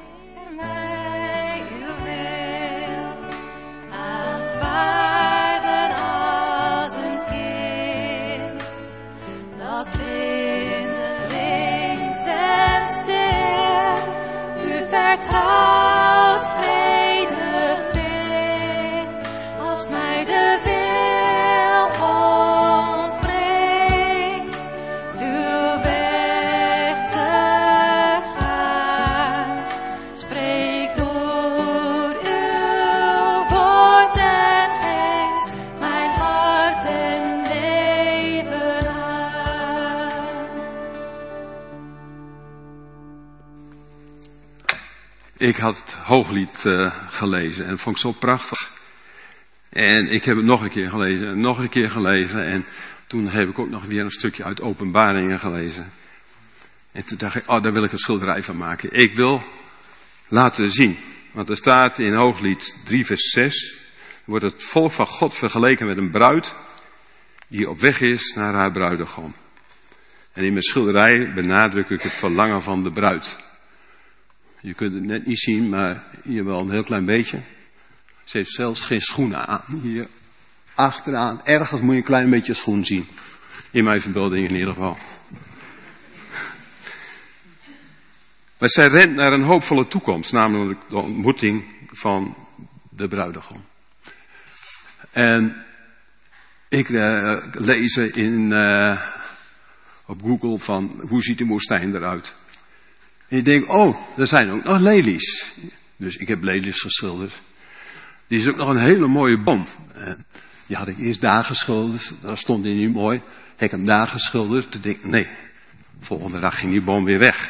S5: Aanvaard vertrouwd, vrede, vreed, als mij de wil ontbreekt, uw weg te gaan. Spreek door uw woord en geest mijn hart en leven aan.
S9: Ik had het Hooglied uh, gelezen en dat vond ik zo prachtig. En ik heb het nog een keer gelezen en nog een keer gelezen. En toen heb ik ook nog weer een stukje uit Openbaringen gelezen. En toen dacht ik, oh, daar wil ik een schilderij van maken. Ik wil laten zien. Want er staat in Hooglied drie vers zes. Wordt het volk van God vergeleken met een bruid die op weg is naar haar bruidegom. En in mijn schilderij benadruk ik het verlangen van de bruid. Je kunt het net niet zien, maar hier wel een heel klein beetje. Ze heeft zelfs geen schoenen aan. Hier achteraan, ergens moet je een klein beetje schoen zien. In mijn verbeelding in ieder geval. Maar zij rent naar een hoopvolle toekomst, namelijk de ontmoeting van de bruidegom. En ik uh, lees in, uh, op Google van hoe ziet de woestijn eruit. En ik denk, oh, er zijn ook nog lelies. Dus ik heb lelies geschilderd. Die is ook nog een hele mooie boom. En die had ik eerst daar geschilderd. Daar stond hij niet mooi. Heb ik hem daar geschilderd. Toen denk ik, nee. Volgende dag ging die boom weer weg.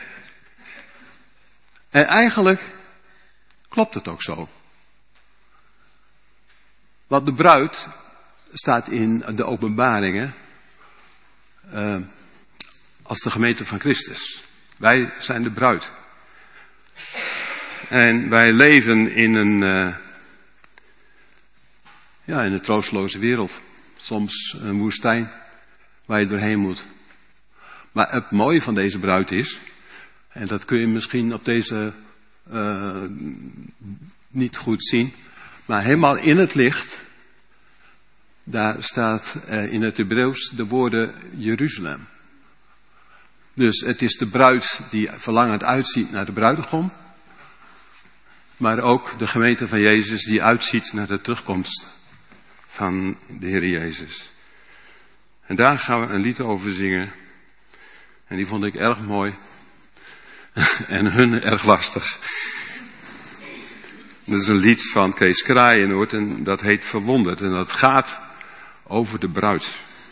S9: En eigenlijk klopt het ook zo. Want de bruid staat in de Openbaringen uh, als de gemeente van Christus. Wij zijn de bruid. En wij leven in een, uh, ja, in een troosteloze wereld. Soms een woestijn waar je doorheen moet. Maar het mooie van deze bruid is, en dat kun je misschien op deze uh, niet goed zien, maar helemaal in het licht, daar staat uh, in het Hebreeuws de woorden Jeruzalem. Dus het is de bruid die verlangend uitziet naar de bruidegom. Maar ook de gemeente van Jezus die uitziet naar de terugkomst van de Heer Jezus. En daar gaan we een lied over zingen. En die vond ik erg mooi. En hun erg lastig. Dat is een lied van Kees Kraaienoord en dat heet Verwonderd. En dat gaat over de bruid.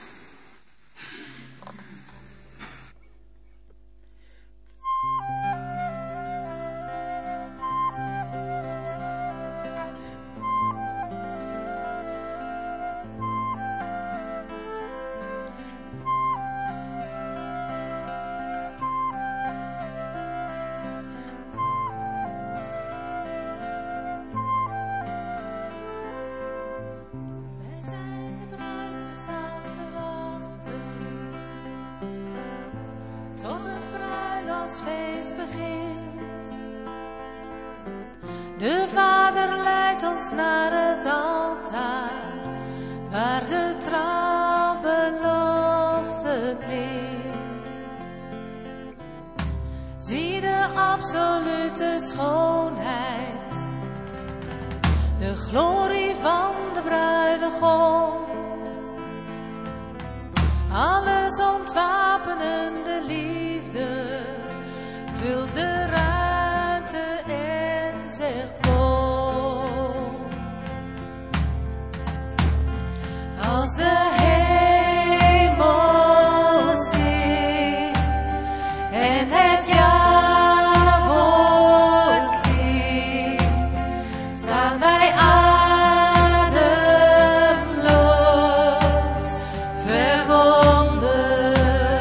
S5: De Vader leidt ons naar het altaar, waar de trouwbelofte klinkt. Zie de absolute schoonheid, de glorie van de bruidegom. Alles ontwapenende liefde vult de ruimte en zegt kom. Als de hemel zingt en het ja-woord klinkt, staan wij ademloos, verwonderd.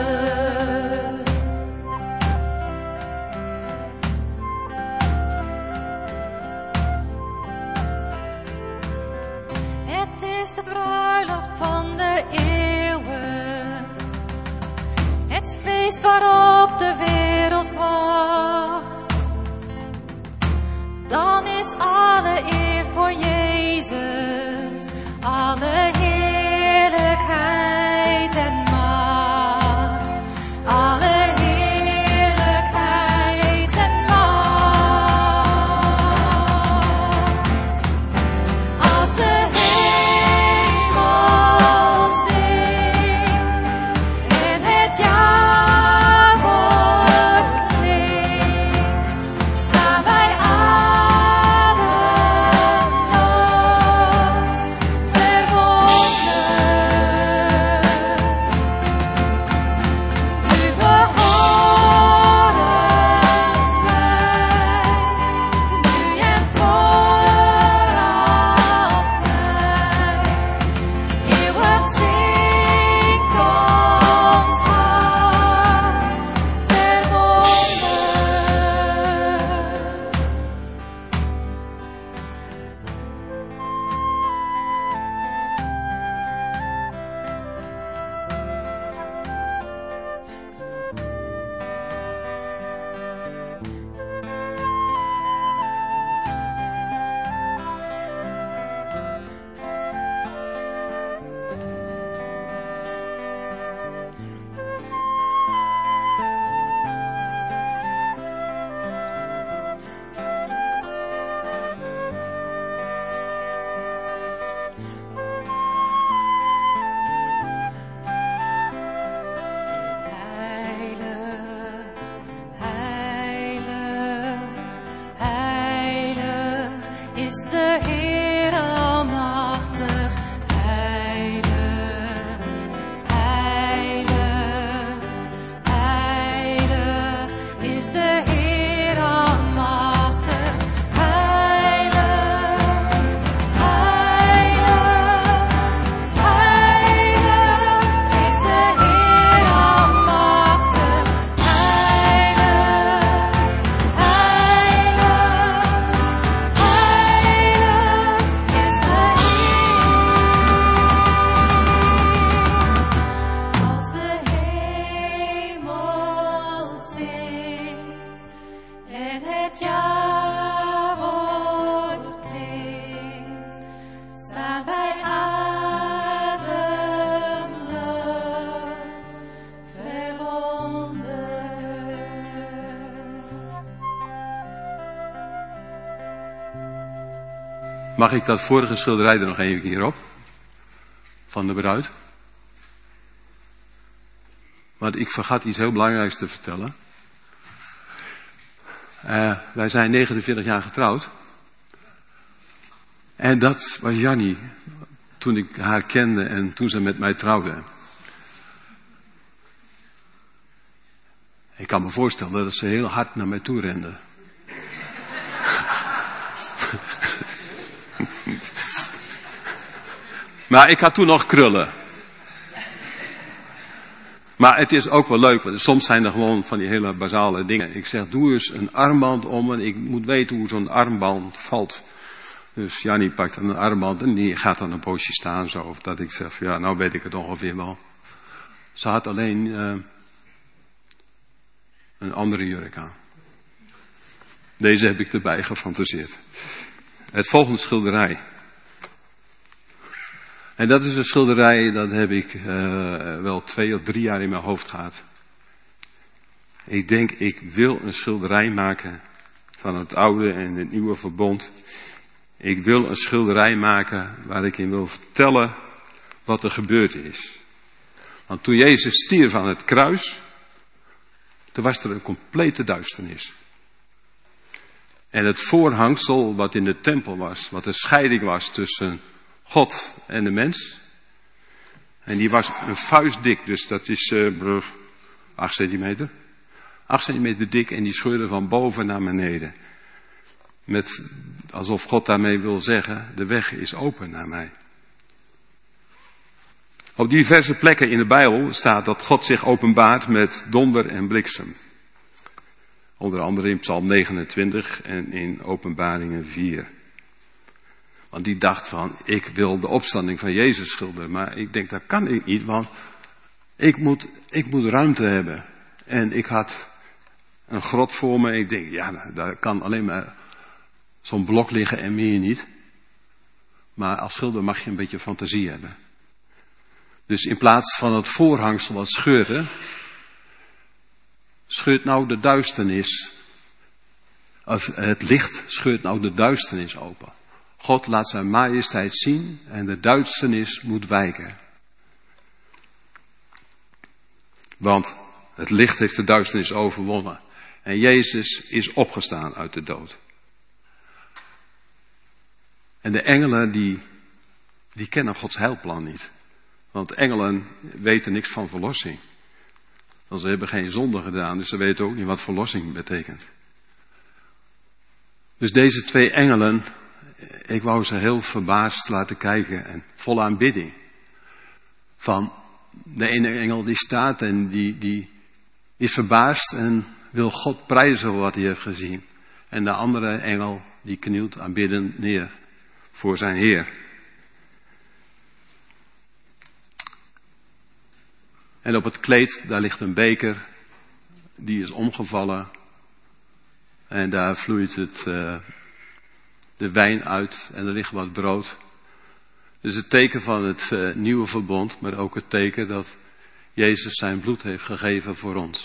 S5: Het is de bruiloft van de eeuwen, het feest waarop de wereld wacht. Dan is alle eer voor Jezus, alle heerlijkheid en macht, alle heerlijkheid en macht. is de Heer almachtig, heilig, heilig, heilig is de Heer almachtig, heilig, heilig, heilig is de Heer almachtig, heilig, heilig, heilig is de Heer. Als de hemel zingt en het jawoord klinkt, staan wij ademloos verwonderd.
S9: Mag ik dat vorige schilderij er nog even keer op? Van de bruid. Want ik vergat iets heel belangrijks te vertellen. Uh, wij zijn negenenveertig jaar getrouwd. En dat was Jannie. Toen ik haar kende en toen ze met mij trouwde. Ik kan me voorstellen dat ze heel hard naar mij toe rende. Maar ik had toen nog krullen. Maar het is ook wel leuk, want soms zijn er gewoon van die hele basale dingen. Ik zeg, doe eens een armband om en ik moet weten hoe zo'n armband valt. Dus Jannie pakt dan een armband en die gaat dan een poosje staan zo. Of dat ik zeg, ja, nou weet ik het ongeveer wel. Ze had alleen uh, een andere jurk aan. Deze heb ik erbij gefantaseerd. Het volgende schilderij. En dat is een schilderij, dat heb ik uh, wel twee of drie jaar in mijn hoofd gehad. Ik denk, ik wil een schilderij maken van het oude en het nieuwe verbond. Ik wil een schilderij maken waar ik in wil vertellen wat er gebeurd is. Want toen Jezus stierf aan het kruis, toen was er een complete duisternis. En het voorhangsel wat in de tempel was, wat de scheiding was tussen God en de mens. En die was een vuist dik, dus dat is uh, acht centimeter. acht centimeter dik en die scheurde van boven naar beneden. Met, alsof God daarmee wil zeggen, de weg is open naar mij. Op diverse plekken in de Bijbel staat dat God zich openbaart met donder en bliksem. Onder andere in Psalm negenentwintig en in Openbaringen vier. Want die dacht van, ik wil de opstanding van Jezus schilderen. Maar ik denk, dat kan ik niet, want ik moet, ik moet ruimte hebben. En ik had een grot voor me. En ik denk, ja, daar kan alleen maar zo'n blok liggen en meer niet. Maar als schilder mag je een beetje fantasie hebben. Dus in plaats van het voorhangsel wat scheurde, scheurt nou de duisternis, of het licht scheurt nou de duisternis open. God laat zijn majesteit zien en de duisternis moet wijken. Want het licht heeft de duisternis overwonnen. En Jezus is opgestaan uit de dood. En de engelen die, die kennen Gods heilplan niet. Want engelen weten niks van verlossing. Want ze hebben geen zonde gedaan, dus ze weten ook niet wat verlossing betekent. Dus deze twee engelen, ik wou ze heel verbaasd laten kijken en vol aanbidding. Van de ene engel die staat en die, die is verbaasd en wil God prijzen voor wat hij heeft gezien. En de andere engel die knielt aanbiddend neer voor zijn Heer. En op het kleed, daar ligt een beker, die is omgevallen. En daar vloeit het, uh, de wijn uit en er ligt wat brood. Dus het teken van het uh, nieuwe verbond, maar ook het teken dat Jezus zijn bloed heeft gegeven voor ons.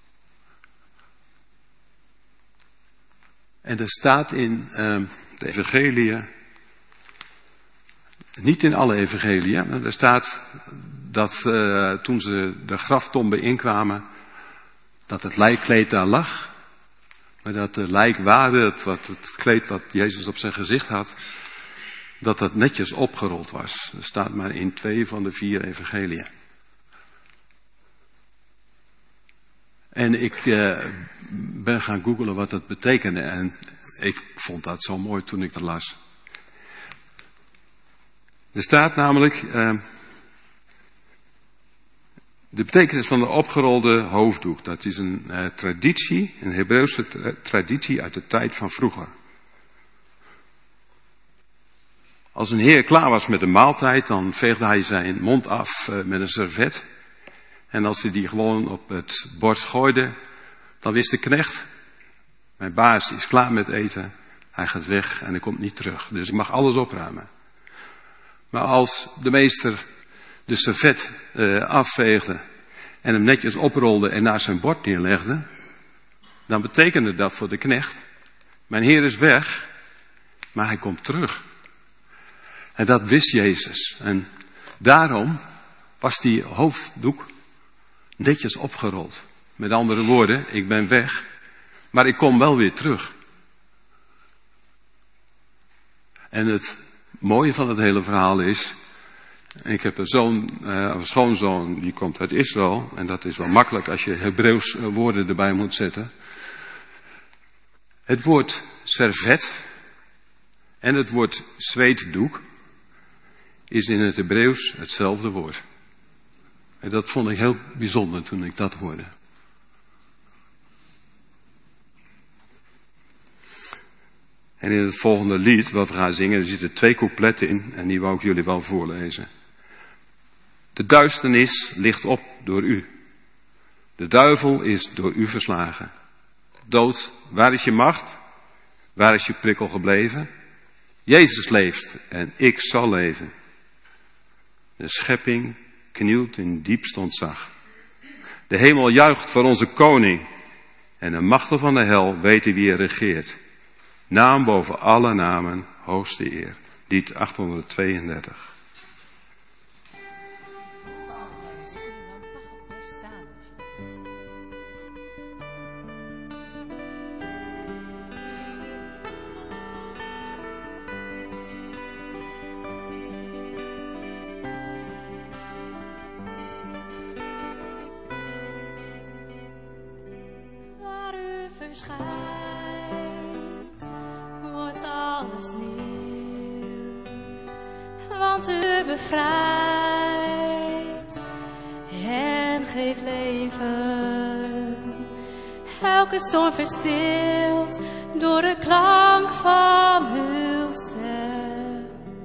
S9: En er staat in uh, de evangelie, niet in alle evangelie, maar er staat dat uh, toen ze de graftombe inkwamen, dat het lijkkleed daar lag. Maar dat de lijkwade, het, wat, het kleed wat Jezus op zijn gezicht had, dat dat netjes opgerold was. Dat staat maar in twee van de vier evangeliën. En ik uh, ben gaan googlen wat dat betekende. En ik vond dat zo mooi toen ik dat las. Er staat namelijk uh, de betekenis van de opgerolde hoofddoek. Dat is een uh, traditie, een Hebreeuwse tra- traditie uit de tijd van vroeger. Als een heer klaar was met de maaltijd, dan veegde hij zijn mond af uh, met een servet. En als hij die gewoon op het bord gooide, dan wist de knecht, mijn baas is klaar met eten, hij gaat weg en hij komt niet terug. Dus ik mag alles opruimen. Maar als de meester de servet uh, afveegde en hem netjes oprolde en naar zijn bord neerlegde, dan betekende dat voor de knecht, mijn heer is weg, maar hij komt terug. En dat wist Jezus. En daarom was die hoofddoek netjes opgerold. Met andere woorden, ik ben weg, maar ik kom wel weer terug. En het mooie van het hele verhaal is, ik heb een zoon, uh, een schoonzoon, die komt uit Israël. En dat is wel makkelijk als je Hebreeuws woorden erbij moet zetten. Het woord servet en het woord zweetdoek is in het Hebreeuws hetzelfde woord. En dat vond ik heel bijzonder toen ik dat hoorde. En in het volgende lied wat we gaan zingen, er zitten twee coupletten in en die wou ik jullie wel voorlezen. De duisternis ligt op door u. De duivel is door u verslagen. Dood, waar is je macht? Waar is je prikkel gebleven? Jezus leeft en ik zal leven. De schepping knielt in diepst ontzag. De hemel juicht voor onze koning. En de machten van de hel weten wie er regeert. Naam boven alle namen, hoogste eer. Lied achthonderdtweeëndertig.
S5: Waar u verschijnt, wordt alles nieuw. Want u bevrijdt en geeft leven. Elke storm verstilt door de klank van uw stem.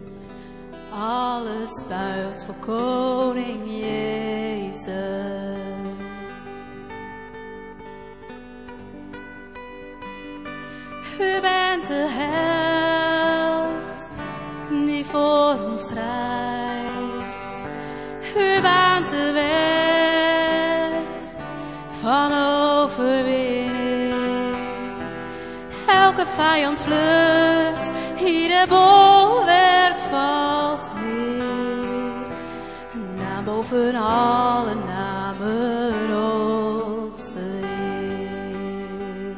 S5: Alles buigt voor koning Jezus. U bent de held die voor ons strijdt. U baant de weg van overwinning. Elke vijand vlucht, ieder bolwerk valt neer. Naam boven alle namen, hoogste Heer.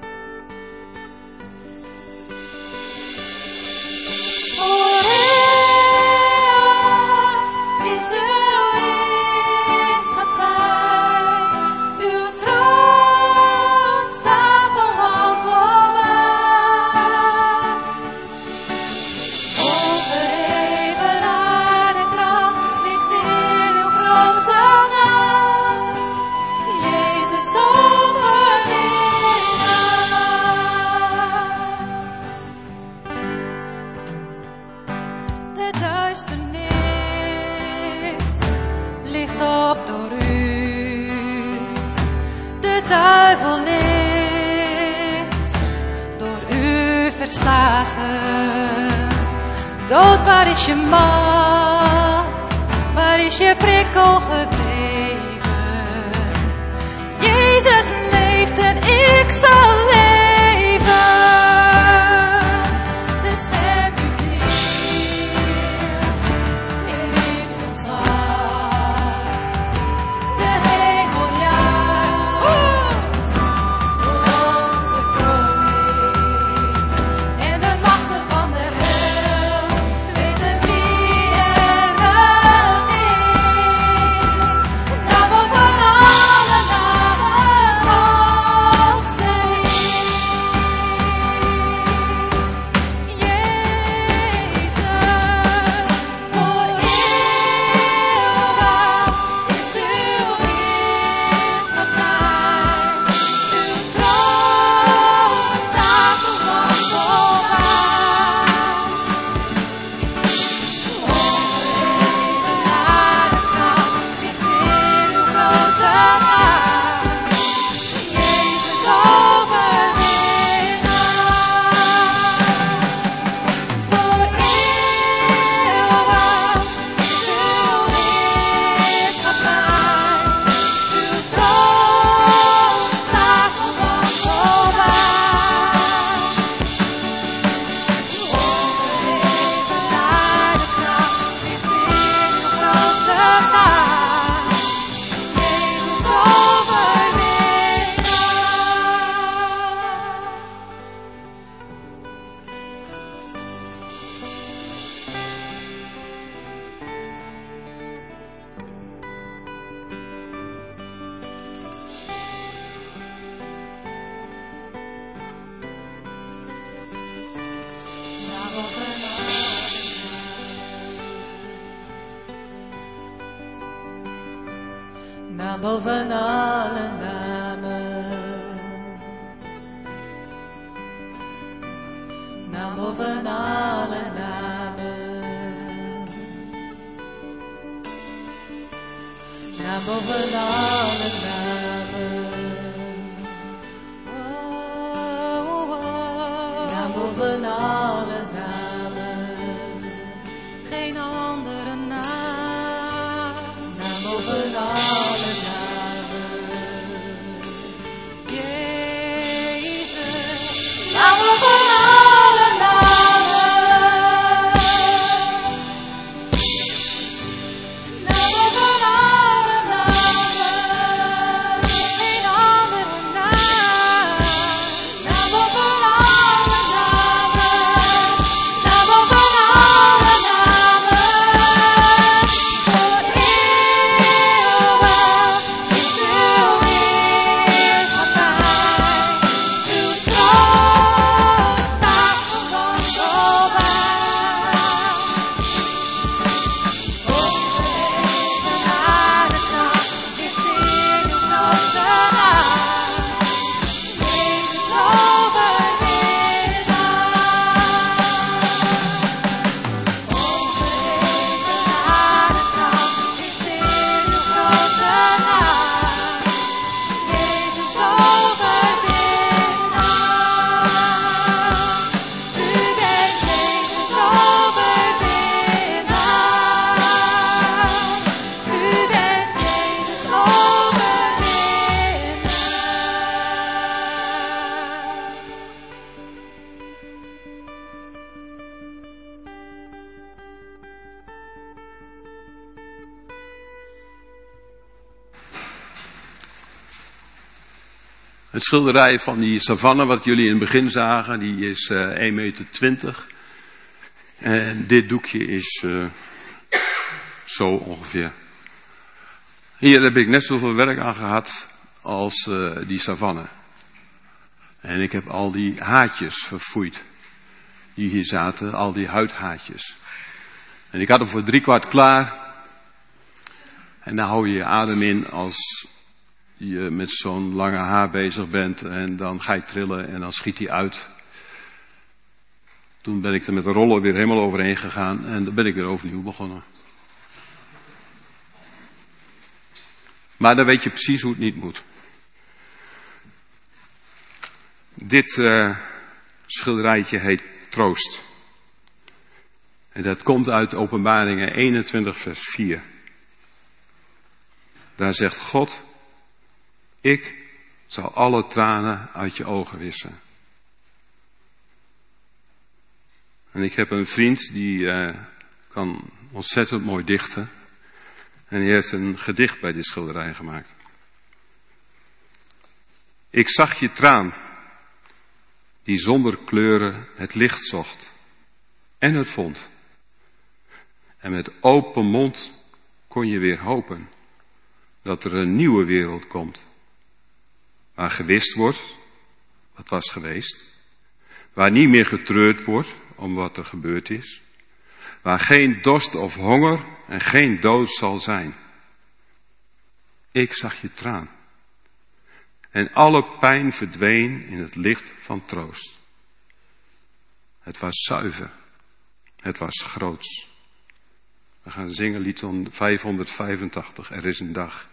S5: Is uw heerschappij, uw troon staat omhoog voor mij. Onverheven naar de kracht ligt in uw grote naam. Jezus overwinnaar. De duisternis ligt op door u. De duivel ligt door u verslagen. Dood, waar is je macht? Waar is je prikkel gebleven? Jezus leeft en ik zal leven. Dus heb u lief, in liefst ontzag. De hemel juicht voor onze koning. naam boven alle namen, naam boven alle namen, naam boven alle namen, oh, oh, naam boven alle namen, geen andere naam, naam boven alle namen, Jezus, naam boven alle namen, naam boven alle namen, geen andere naam, naam boven alle namen, naam boven alle namen, voor eeuwig is uw heerschappij, uw troon staat gewoon boven. Ongeheven aan de nacht ligt in uw grote naam, Jezus overwinnaar. Ongeheven aan de nacht ligt in uw grote naam, Jezus overwinnaar. U bent Jezus overwinnaar. U bent Jezus overwinnaar.
S9: Het schilderij van die savanne, wat jullie in het begin zagen, die is uh, één meter twintig. En dit doekje is uh, zo ongeveer. Hier heb ik net zoveel werk aan gehad als uh, die savanne. En ik heb al die haartjes verfoeid. Die hier zaten, al die huidhaartjes. En ik had hem voor driekwart klaar. En dan hou je je adem in als je met zo'n lange haar bezig bent. En dan ga je trillen en dan schiet hij uit. Toen ben ik er met de roller weer helemaal overheen gegaan. En dan ben ik weer overnieuw begonnen. Maar dan weet je precies hoe het niet moet. Dit uh, schilderijtje heet Troost. En dat komt uit Openbaringen eenentwintig vers vier. Daar zegt God: ik zal alle tranen uit je ogen wissen. En ik heb een vriend die uh, kan ontzettend mooi dichten. En die heeft een gedicht bij dit schilderij gemaakt. Ik zag je traan, die zonder kleuren het licht zocht. En het vond. En met open mond kon je weer hopen dat er een nieuwe wereld komt. Waar gewist wordt wat was geweest. Waar niet meer getreurd wordt om wat er gebeurd is. Waar geen dorst of honger en geen dood zal zijn. Ik zag je traan. En alle pijn verdween in het licht van troost. Het was zuiver. Het was groots. We gaan zingen lied vijfhonderdvijfentachtig. Er is een dag.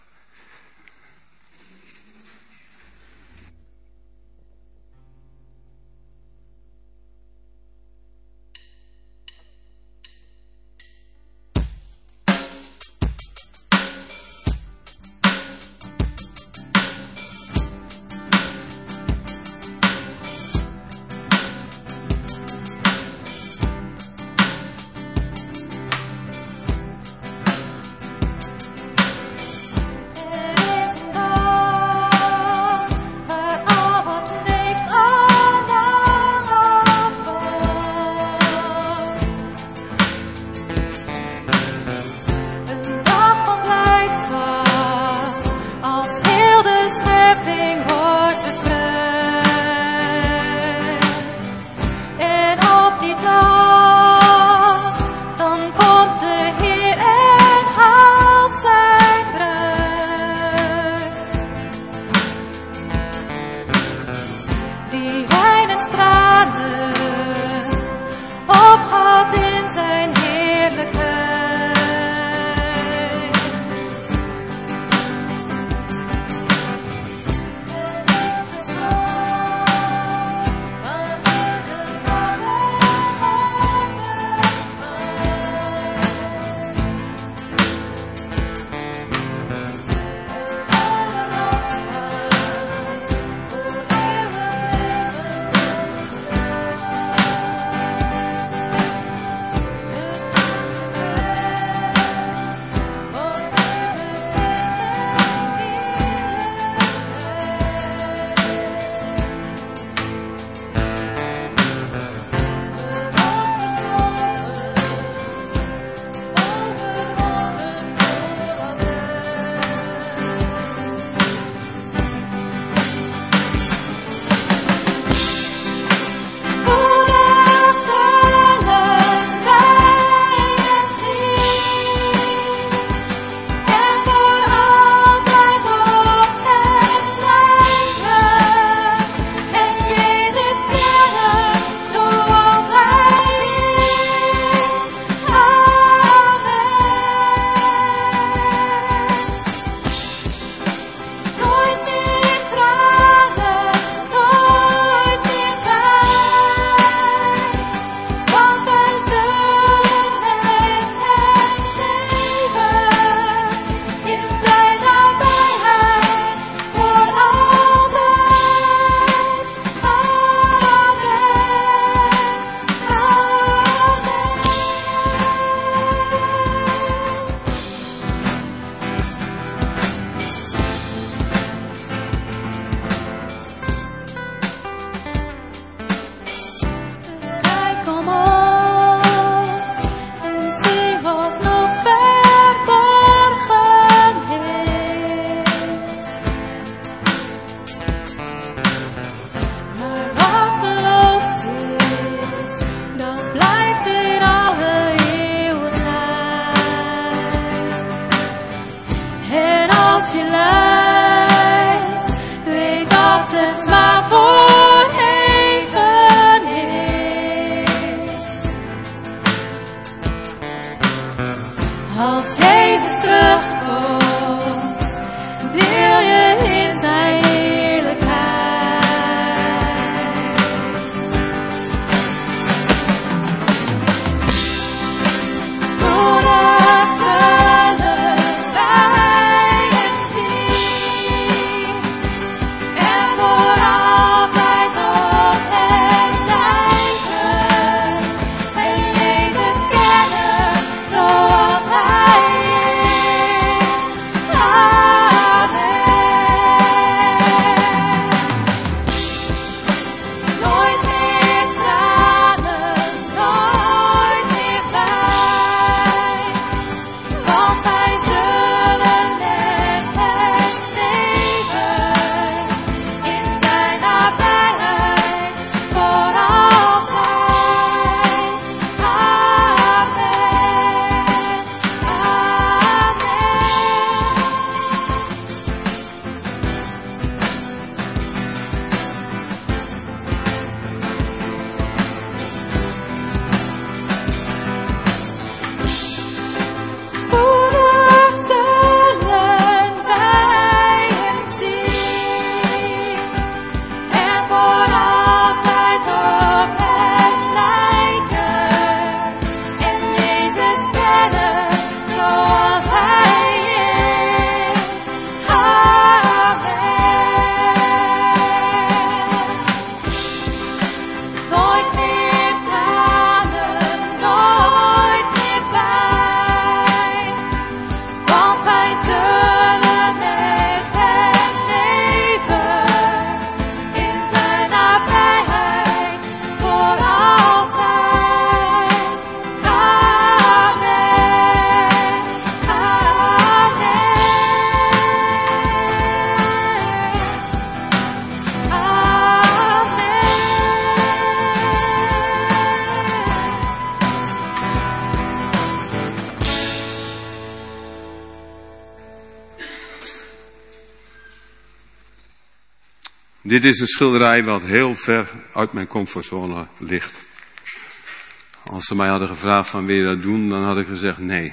S9: Dit is een schilderij wat heel ver uit mijn comfortzone ligt. Als ze mij hadden gevraagd van wil je dat doen, dan had ik gezegd nee.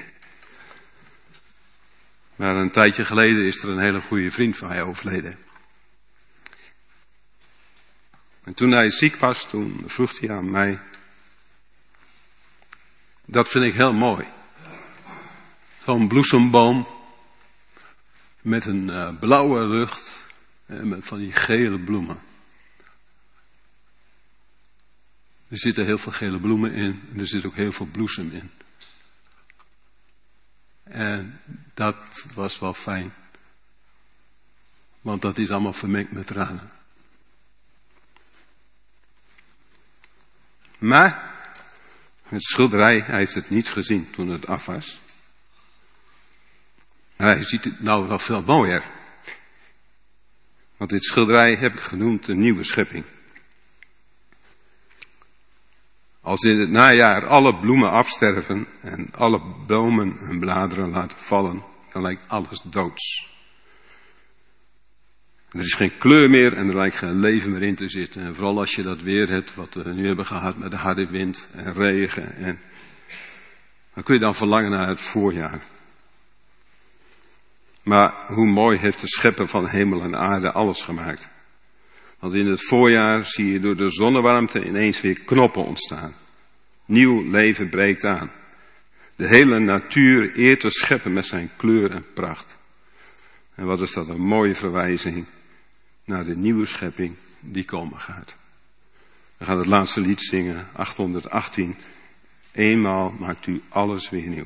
S9: Maar een tijdje geleden is er een hele goede vriend van mij overleden. En toen hij ziek was, toen vroeg hij aan mij. Dat vind ik heel mooi. Zo'n bloesemboom met een uh, blauwe lucht en met van die gele bloemen. Er zitten heel veel gele bloemen in en er zit ook heel veel bloesem in. En dat was wel fijn. Want dat is allemaal vermengd met tranen. Maar het schilderij, hij heeft het niet gezien toen het af was. Hij ziet het nou nog veel mooier. Want dit schilderij heb ik genoemd een nieuwe schepping. Als in het najaar alle bloemen afsterven en alle bomen hun bladeren laten vallen, dan lijkt alles doods. Er is geen kleur meer en er lijkt geen leven meer in te zitten. En vooral als je dat weer hebt wat we nu hebben gehad met de harde wind en regen. En dan kun je dan verlangen naar het voorjaar. Maar hoe mooi heeft de schepper van hemel en aarde alles gemaakt. Want in het voorjaar zie je door de zonnewarmte ineens weer knoppen ontstaan. Nieuw leven breekt aan. De hele natuur eert de schepper met zijn kleur en pracht. En wat is dat een mooie verwijzing naar de nieuwe schepping die komen gaat. We gaan het laatste lied zingen, achthonderdachttien. Eenmaal maakt u alles weer nieuw.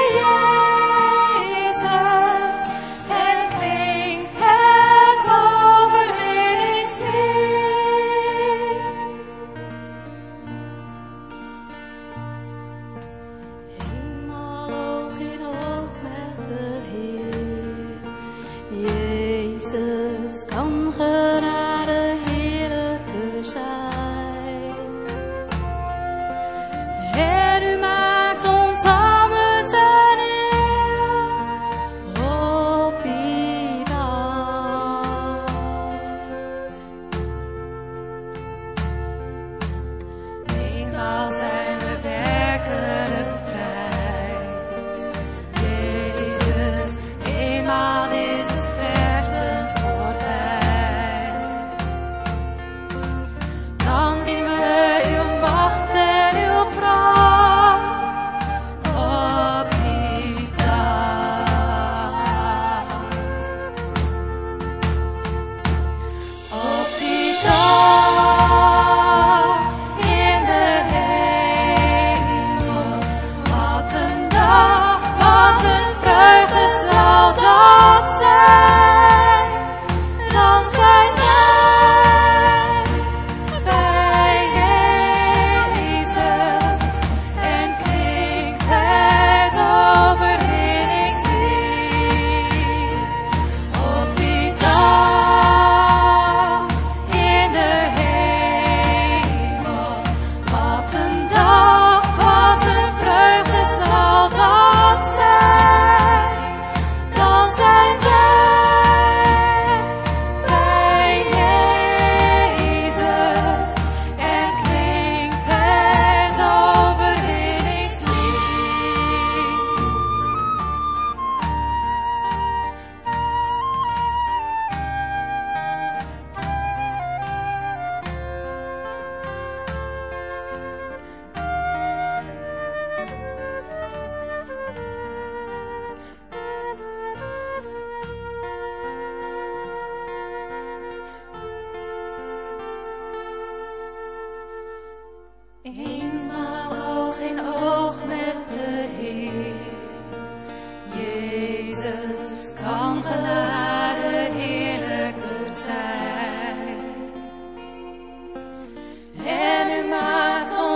S5: Oh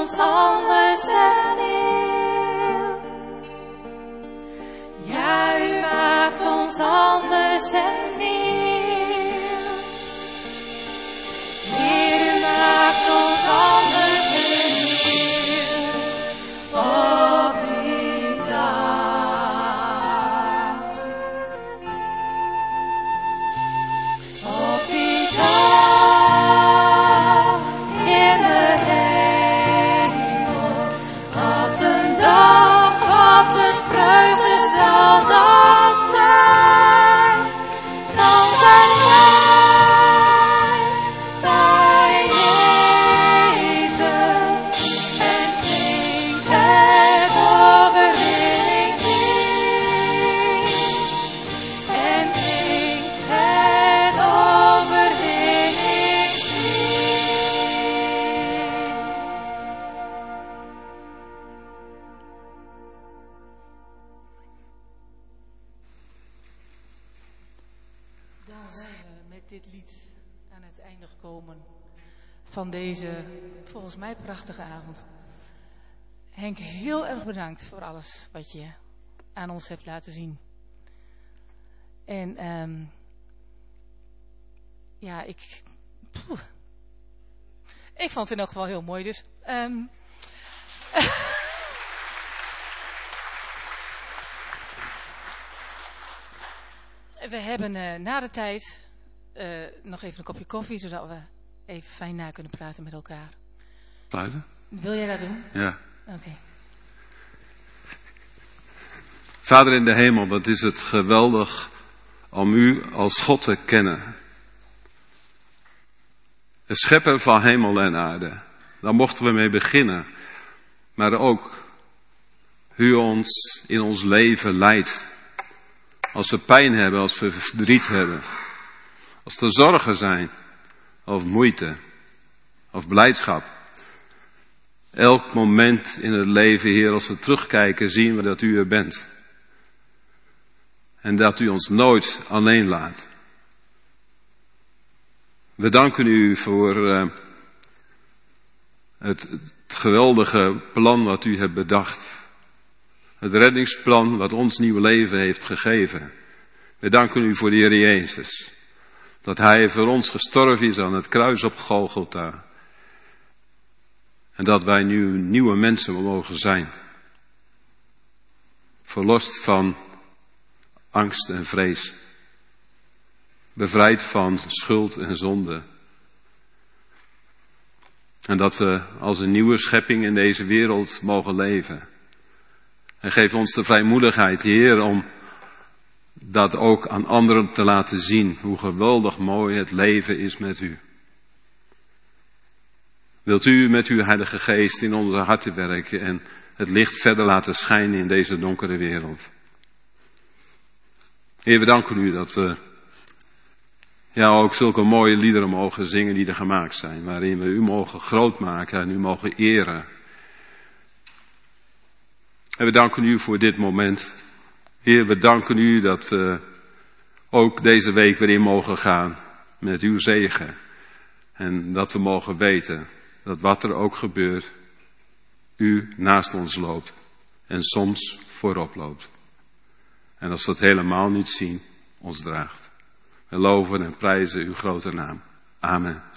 S5: ons anders en nieuw. Ja, u maakt ons anders en nieuw. Heer, u maakt ons anders en nieuw. Op die dag. Op die dag in de hemel. Wat een dag, wat een vreugde zal dat zijn. Dan zijn wij bij Jezus en klinkt het overwinningslied. En klinkt het overwinningslied.
S8: Dan zijn we met dit lied aan het einde gekomen van deze, volgens mij, prachtige avond. Henk, heel erg bedankt voor alles wat je aan ons hebt laten zien. En ehm ja, ik... poeh. Ik vond het in elk geval heel mooi, dus... ehm We hebben uh, na de tijd uh, nog even een kopje koffie, zodat we even fijn na kunnen praten met elkaar.
S9: Blijven?
S8: Wil jij dat doen?
S9: Ja.
S8: Oké. Okay.
S9: Vader in de hemel, wat is het geweldig om u als God te kennen. De schepper van hemel en aarde. Daar mochten we mee beginnen. Maar ook u ons in ons leven leidt. Als we pijn hebben, als we verdriet hebben. Als er zorgen zijn. Of moeite. Of blijdschap. Elk moment in het leven, Heer, als we terugkijken, zien we dat u er bent. En dat u ons nooit alleen laat. We danken u voor uh, het, het geweldige plan wat u hebt bedacht. Het reddingsplan wat ons nieuw leven heeft gegeven. We danken u voor de Heer Jezus. Dat hij voor ons gestorven is aan het kruis op Golgotha. En dat wij nu nieuwe mensen mogen zijn. Verlost van angst en vrees. Bevrijd van schuld en zonde. En dat we als een nieuwe schepping in deze wereld mogen leven. En geef ons de vrijmoedigheid, Heer, om dat ook aan anderen te laten zien. Hoe geweldig mooi het leven is met u. Wilt u met uw Heilige Geest in onze harten werken en het licht verder laten schijnen in deze donkere wereld. Heer, we danken u dat we ja, ook zulke mooie liederen mogen zingen die er gemaakt zijn. Waarin we u mogen groot maken en u mogen eren. En we danken u voor dit moment. Heer, we danken u dat we ook deze week weer in mogen gaan met uw zegen. En dat we mogen weten dat wat er ook gebeurt, u naast ons loopt en soms voorop loopt. En als we het helemaal niet zien, ons draagt. We loven en prijzen uw grote naam. Amen.